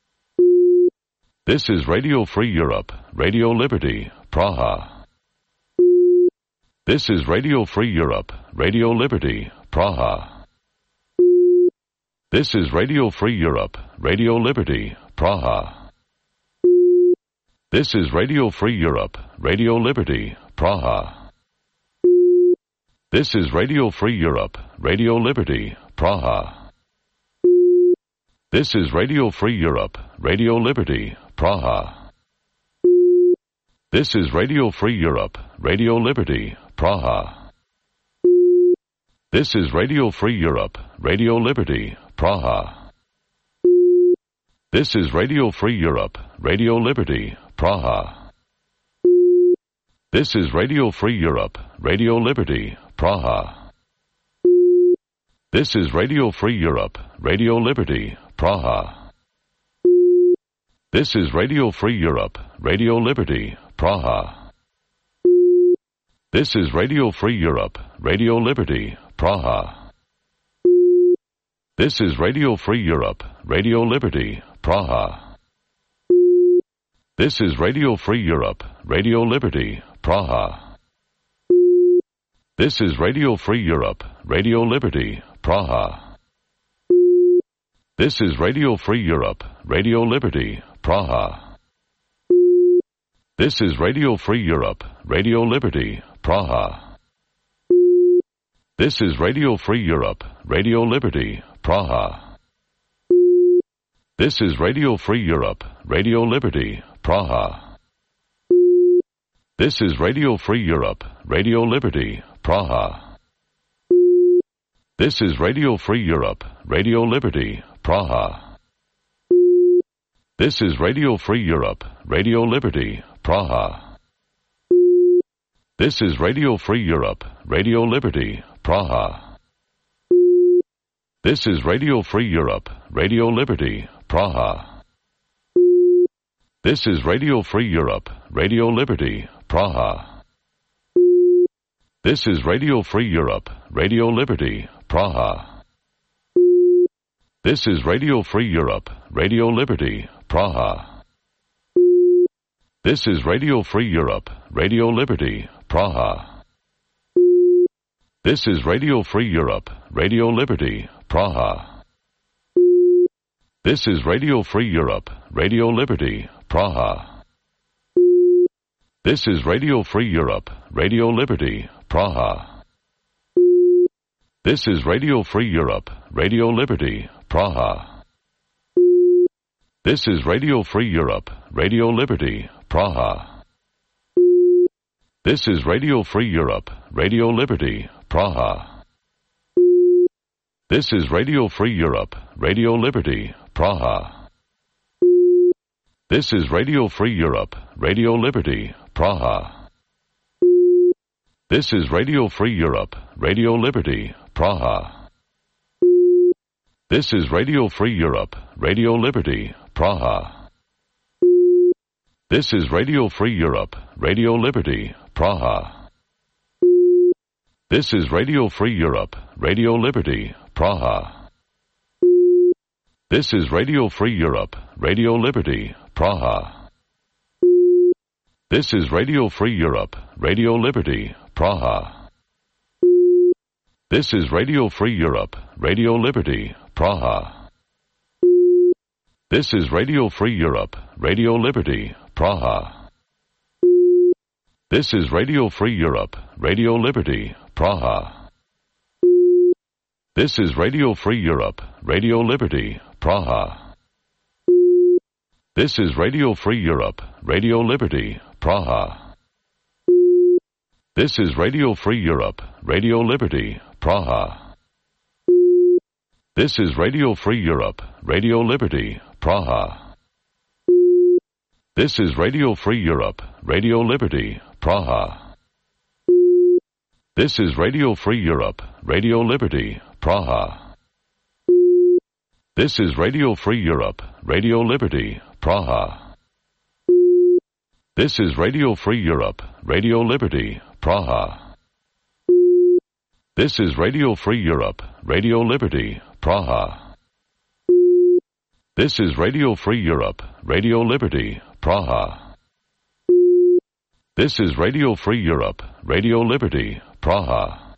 This is Radio Free Europe, Radio Liberty, Praha. This is Radio Free Europe, Radio Liberty, Praha. This is Radio Free Europe, Radio Liberty, Praha. This is Radio Free Europe, Radio Liberty, Praha. This is Radio Free Europe, Radio Liberty, Praha. This is Radio Free Europe, Radio Liberty, Praha. This is Radio Free Europe, Radio Liberty, Praha. This is Radio Free Europe, Radio Liberty, Praha. This is Radio Free Europe, Radio Liberty, Praha. This is Radio Free Europe, Radio Liberty, Praha. This is Radio Free Europe, Radio Liberty, Praha. This is Radio Free Europe, Radio Liberty, Praha. This is Radio Free Europe, Radio Liberty, Praha. This is Radio Free Europe, Radio Liberty, Praha. This is Radio Free Europe, Radio Liberty, Praha. This is Radio Free Europe, Radio Liberty, Praha. This is Radio Free Europe, Radio Liberty, Praha. This is Radio Free Europe, Radio Liberty, Praha. This is Radio Free Europe, Radio Liberty, Praha. This is Radio Free Europe, Radio Liberty, Praha. This is Radio Free Europe, Radio Liberty, Praha. This is Radio Free Europe, Radio Liberty, Praha. This is Radio Free Europe, Radio Liberty, Praha. This is Radio Free Europe, Radio Liberty, Praha. This is Radio Free Europe, Radio Liberty, Praha. This is Radio Free Europe, Radio Liberty, Praha. This is Radio Free Europe, Radio Liberty, Praha. This is Radio Free Europe, Radio Liberty, Praha. This is Radio Free Europe, Radio Liberty, Praha. This is Radio Free Europe, Radio Liberty, Praha. This is Radio Free Europe, Radio Liberty, Praha. This is Radio Free Europe, Radio Liberty, Praha. This is Radio Free Europe, Radio Liberty, Praha. This is Radio Free Europe, Radio Liberty, Praha. This is Radio Free Europe, Radio Liberty, Praha. This is Radio Free Europe, Radio Liberty, Praha. This is Radio Free Europe, Radio Liberty, Praha. This is Radio Free Europe, Radio Liberty, Praha. This is Radio Free Europe, Radio Liberty, Praha. This is Radio Free Europe, Radio Liberty, Praha. This is Radio Free Europe, Radio Liberty, Praha. This is Radio Free Europe, Radio Liberty, Praha. This is Radio Free Europe, Radio Liberty, Praha. This is Radio Free Europe, Radio Liberty, Praha. This is Radio Free Europe, Radio Liberty, Praha. This is Radio Free Europe, Radio Liberty, Praha. This is Radio Free Europe, Radio Liberty, Praha. This is Radio Free Europe, Radio Liberty, Praha. This is Radio Free Europe, Radio Liberty, Praha. This is Radio Free Europe, Radio Liberty, Praha. This is Radio Free Europe, Radio Liberty, Praha. This is Radio Free Europe, Radio Liberty, Praha. This is Radio Free Europe, Radio Liberty, Praha. This is Radio Free Europe, Radio Liberty, Praha. This is Radio Free Europe, Radio Liberty, Praha. This is Radio Free Europe, Radio Liberty, Praha. This is Radio Free Europe, Radio Liberty, Praha.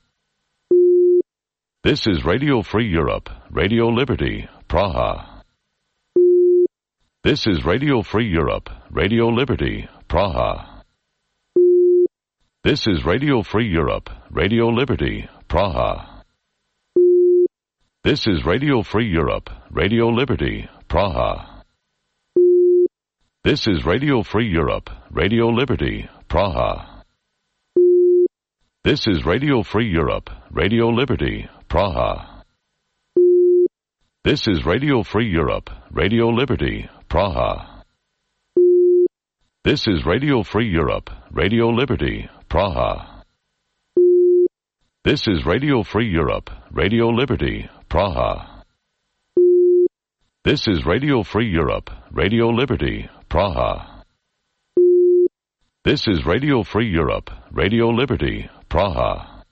This is Radio Free Europe, Radio Liberty, Praha. This is Radio Free Europe, Radio Liberty, Praha. This is Radio Free Europe, Radio Liberty, Praha. This is Radio Free Europe, Radio Liberty, Praha. This is Radio Free Europe, Radio Liberty, Praha. This is Radio Free Europe, Radio Liberty, Praha. This is Radio Free Europe, Radio Liberty, Praha. This is Radio Free Europe, Radio Liberty, Praha. This is Radio Free Europe, Radio Liberty, Praha. This is Radio Free Europe, Radio Liberty, Praha. This is Radio Free Europe, Radio Liberty, Praha.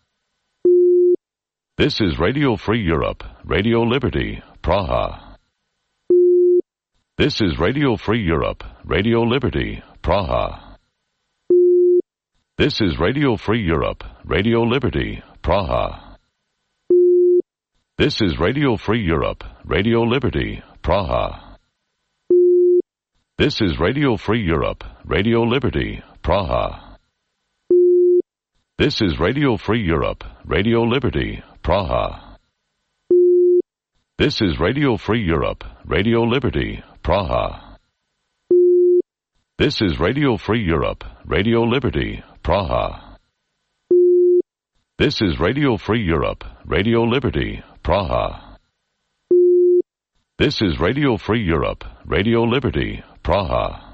This is Radio Free Europe, Radio Liberty, Praha. This is Radio Free Europe, Radio Liberty, Praha. This is Radio Free Europe, Radio Liberty, Praha. This is Radio Free Europe, Radio Liberty, Praha. This is Radio Free Europe, Radio Liberty, Praha. This is Radio Free Europe, Radio Liberty, Praha. This is Radio Free Europe, Radio Liberty, Praha. This is Radio Free Europe, Radio Liberty, Praha. This is Radio Free Europe, Radio Liberty, Praha. This is Radio Free Europe, Radio Liberty, Praha.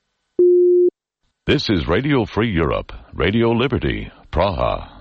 This is Radio Free Europe, Radio Liberty, Praha.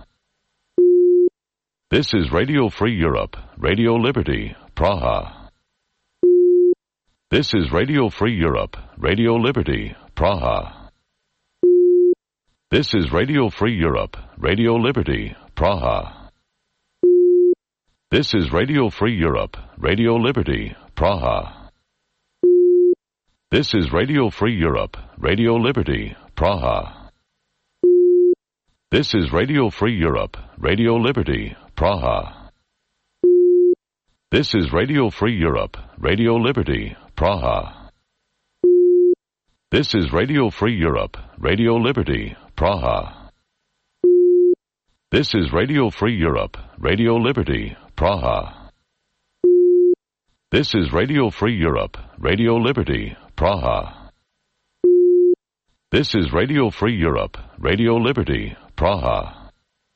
This is Radio Free Europe, Radio Liberty, Praha. This is Radio Free Europe, Radio Liberty, Praha. This is Radio Free Europe, Radio Liberty, Praha. This is Radio Free Europe, Radio Liberty, Praha. This is Radio Free Europe, Radio Liberty, Praha. This is Radio Free Europe, Radio Liberty, Praha. This is Radio Free Europe, Radio Liberty, Praha. This is Radio Free Europe, Radio Liberty, Praha. This is Radio Free Europe, Radio Liberty, Praha. This is Radio Free Europe, Radio Liberty, Praha. This is Radio Free Europe, Radio Liberty, Praha.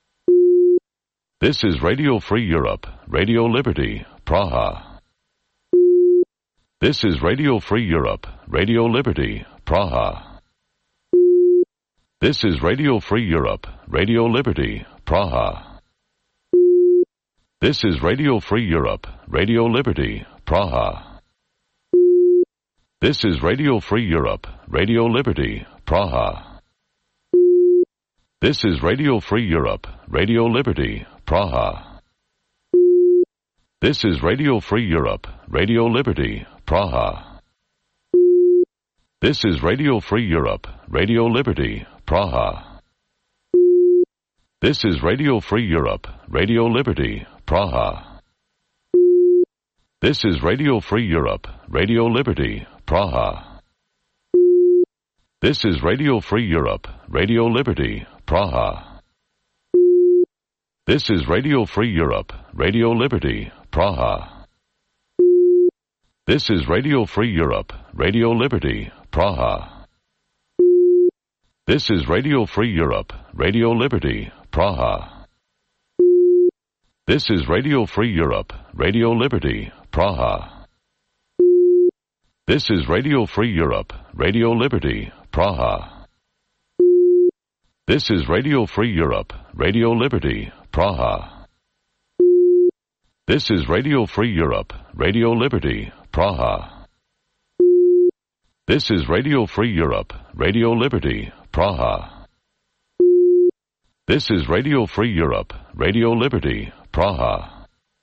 This is Radio Free Europe, Radio Liberty, Praha. This is Radio Free Europe, Radio Liberty, Praha. This is Radio Free Europe, Radio Liberty, Praha. This is Radio Free Europe, Radio Liberty, Praha. This is Radio Free Europe, Radio Liberty, Praha. This is Radio Free Europe, Radio Liberty, Praha. This is Radio Free Europe, Radio Liberty, Praha. This is Radio Free Europe, Radio Liberty, Praha. This is Radio Free Europe, Radio Liberty, Praha. This is Radio Free Europe, Radio Liberty, Praha. This is Radio Free Europe, Radio Liberty, Praha. This is Radio Free Europe, Radio Liberty, Praha. This is Radio Free Europe, Radio Liberty, Praha. This is Radio Free Europe, Radio Liberty, Praha. This is Radio Free Europe, Radio Liberty, Praha. This is Radio Free Europe, Radio Liberty, Praha. This is Radio Free Europe, Radio Liberty, Praha. This is Radio Free Europe, Radio Liberty, Praha. This is Radio Free Europe, Radio Liberty, Praha. This is Radio Free Europe, Radio Liberty, Praha.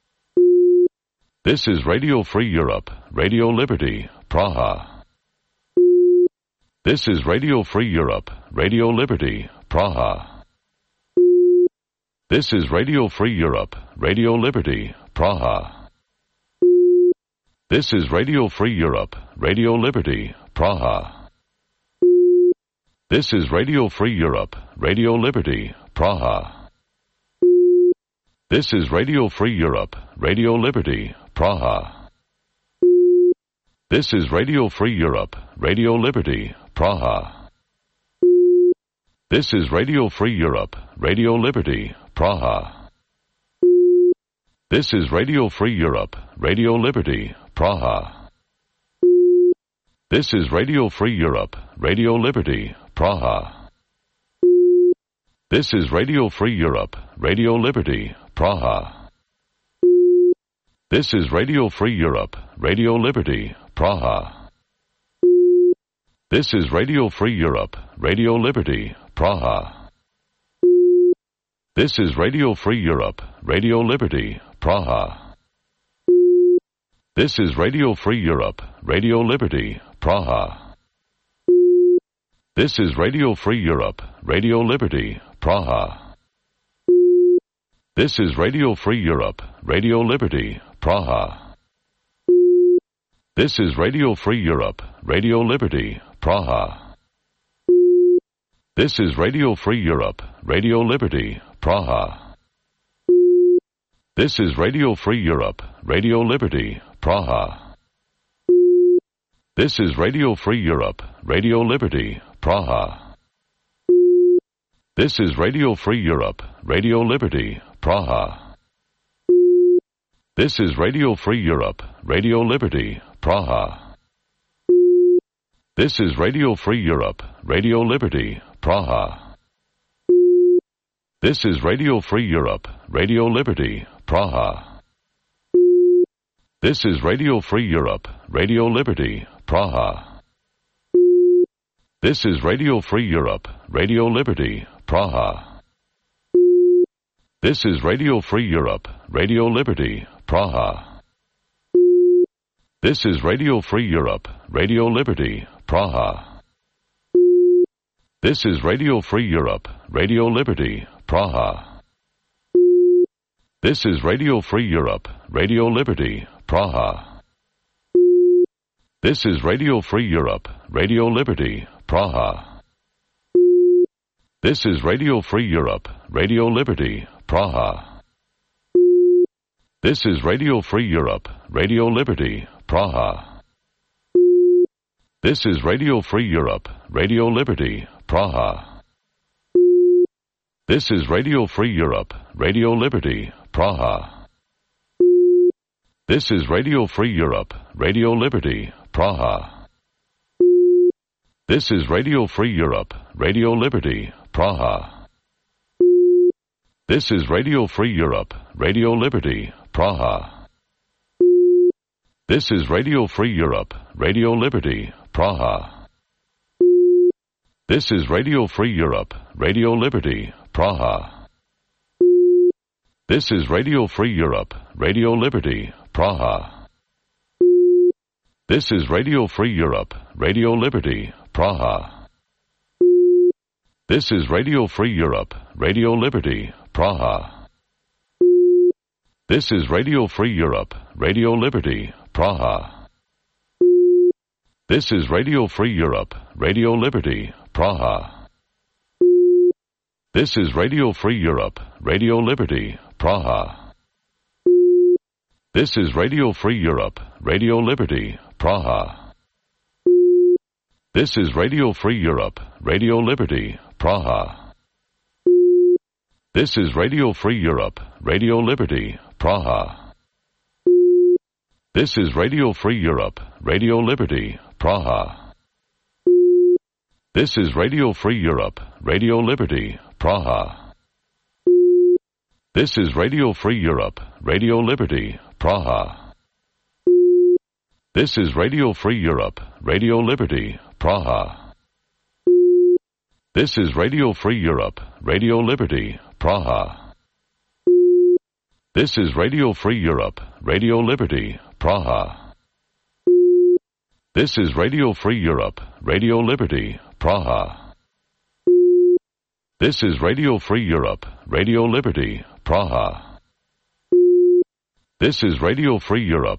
This is Radio Free Europe, Radio Liberty, Praha. This is Radio Free Europe, Radio Liberty, Praha. This is Radio Free Europe, Radio Liberty, Praha. This is Radio Free Europe, Radio Liberty, Praha. This is Radio Free Europe, Radio Liberty, Praha. This is Radio Free Europe, Radio Liberty, Praha. This is Radio Free Europe, Radio Liberty, Praha. This is Radio Free Europe, Radio Liberty, Praha. This is Radio Free Europe, Radio Liberty, Praha. This is Radio Free Europe, Radio Liberty, Praha. This is Radio Free Europe, Radio Liberty, Praha. This is Radio Free Europe, Radio Liberty, Praha. This is Radio Free Europe, Radio Liberty, Praha. This is Radio Free Europe, Radio Liberty, Praha. This is Radio Free Europe, Radio Liberty, Praha. This is Radio Free Europe, Radio Liberty, Praha. This is Radio Free Europe, Radio Liberty, Praha. This is Radio Free Europe, Radio Liberty, Praha. This is Radio Free Europe, Radio Liberty, Praha. This is Radio Free Europe, Radio Liberty, Praha. This is Radio Free Europe, Radio Liberty, Praha. This is Radio Free Europe, Radio Liberty, Praha. This is Radio Free Europe, Radio Liberty, Praha. This is Radio Free Europe, Radio Liberty, Praha. This is Radio Free Europe, Radio Liberty, Praha. This is Radio Free Europe, Radio Liberty, Praha. This is Radio Free Europe, Radio Liberty, Praha. This is Radio Free Europe, Radio Liberty, Praha. This is Radio Free Europe, Radio Liberty, Praha. This is Radio Free Europe, Radio Liberty, Praha. This is Radio Free Europe, Radio Liberty, Praha. This is Radio Free Europe, Radio Liberty, Praha. This is Radio Free Europe, Radio Liberty, Praha. This is Radio Free Europe, Radio Liberty, Praha. This is Radio Free Europe, Radio Liberty, Praha. This is Radio Free Europe, Radio Liberty, Praha. This is Radio Free Europe, Radio Liberty, Praha. This is Radio Free Europe, Radio Liberty, Praha. This is Radio Free Europe, Radio Liberty, Praha. This is Radio Free Europe, Radio Liberty, Praha. This is Radio Free Europe, Radio Liberty, Praha. This is Radio Free Europe, Radio Liberty, Praha. This is Radio Free Europe, Radio Liberty, Praha. This is Radio Free Europe, Radio Liberty, Praha. This is Radio Free Europe, Radio Liberty, Praha. This is Radio Free Europe, Radio Liberty, Praha. This is Radio Free Europe, Radio Liberty, Praha. This is Radio Free Europe, Radio Liberty, Praha. This is Radio Free Europe, Radio Liberty, Praha. This is Radio Free Europe, Radio Liberty, Praha. This is Radio Free Europe, Radio Liberty, Praha. This is Radio Free Europe, Radio Liberty, Praha. This is Radio Free Europe, Radio Liberty, Praha. This is Radio Free Europe, Radio Liberty, Praha. This is Radio Free Europe, Radio Liberty, Praha. This is Radio Free Europe, Radio Liberty, Praha. This is Radio Free Europe, Radio Liberty, Praha. This is Radio Free Europe, Radio Liberty, Praha. This is Radio Free Europe,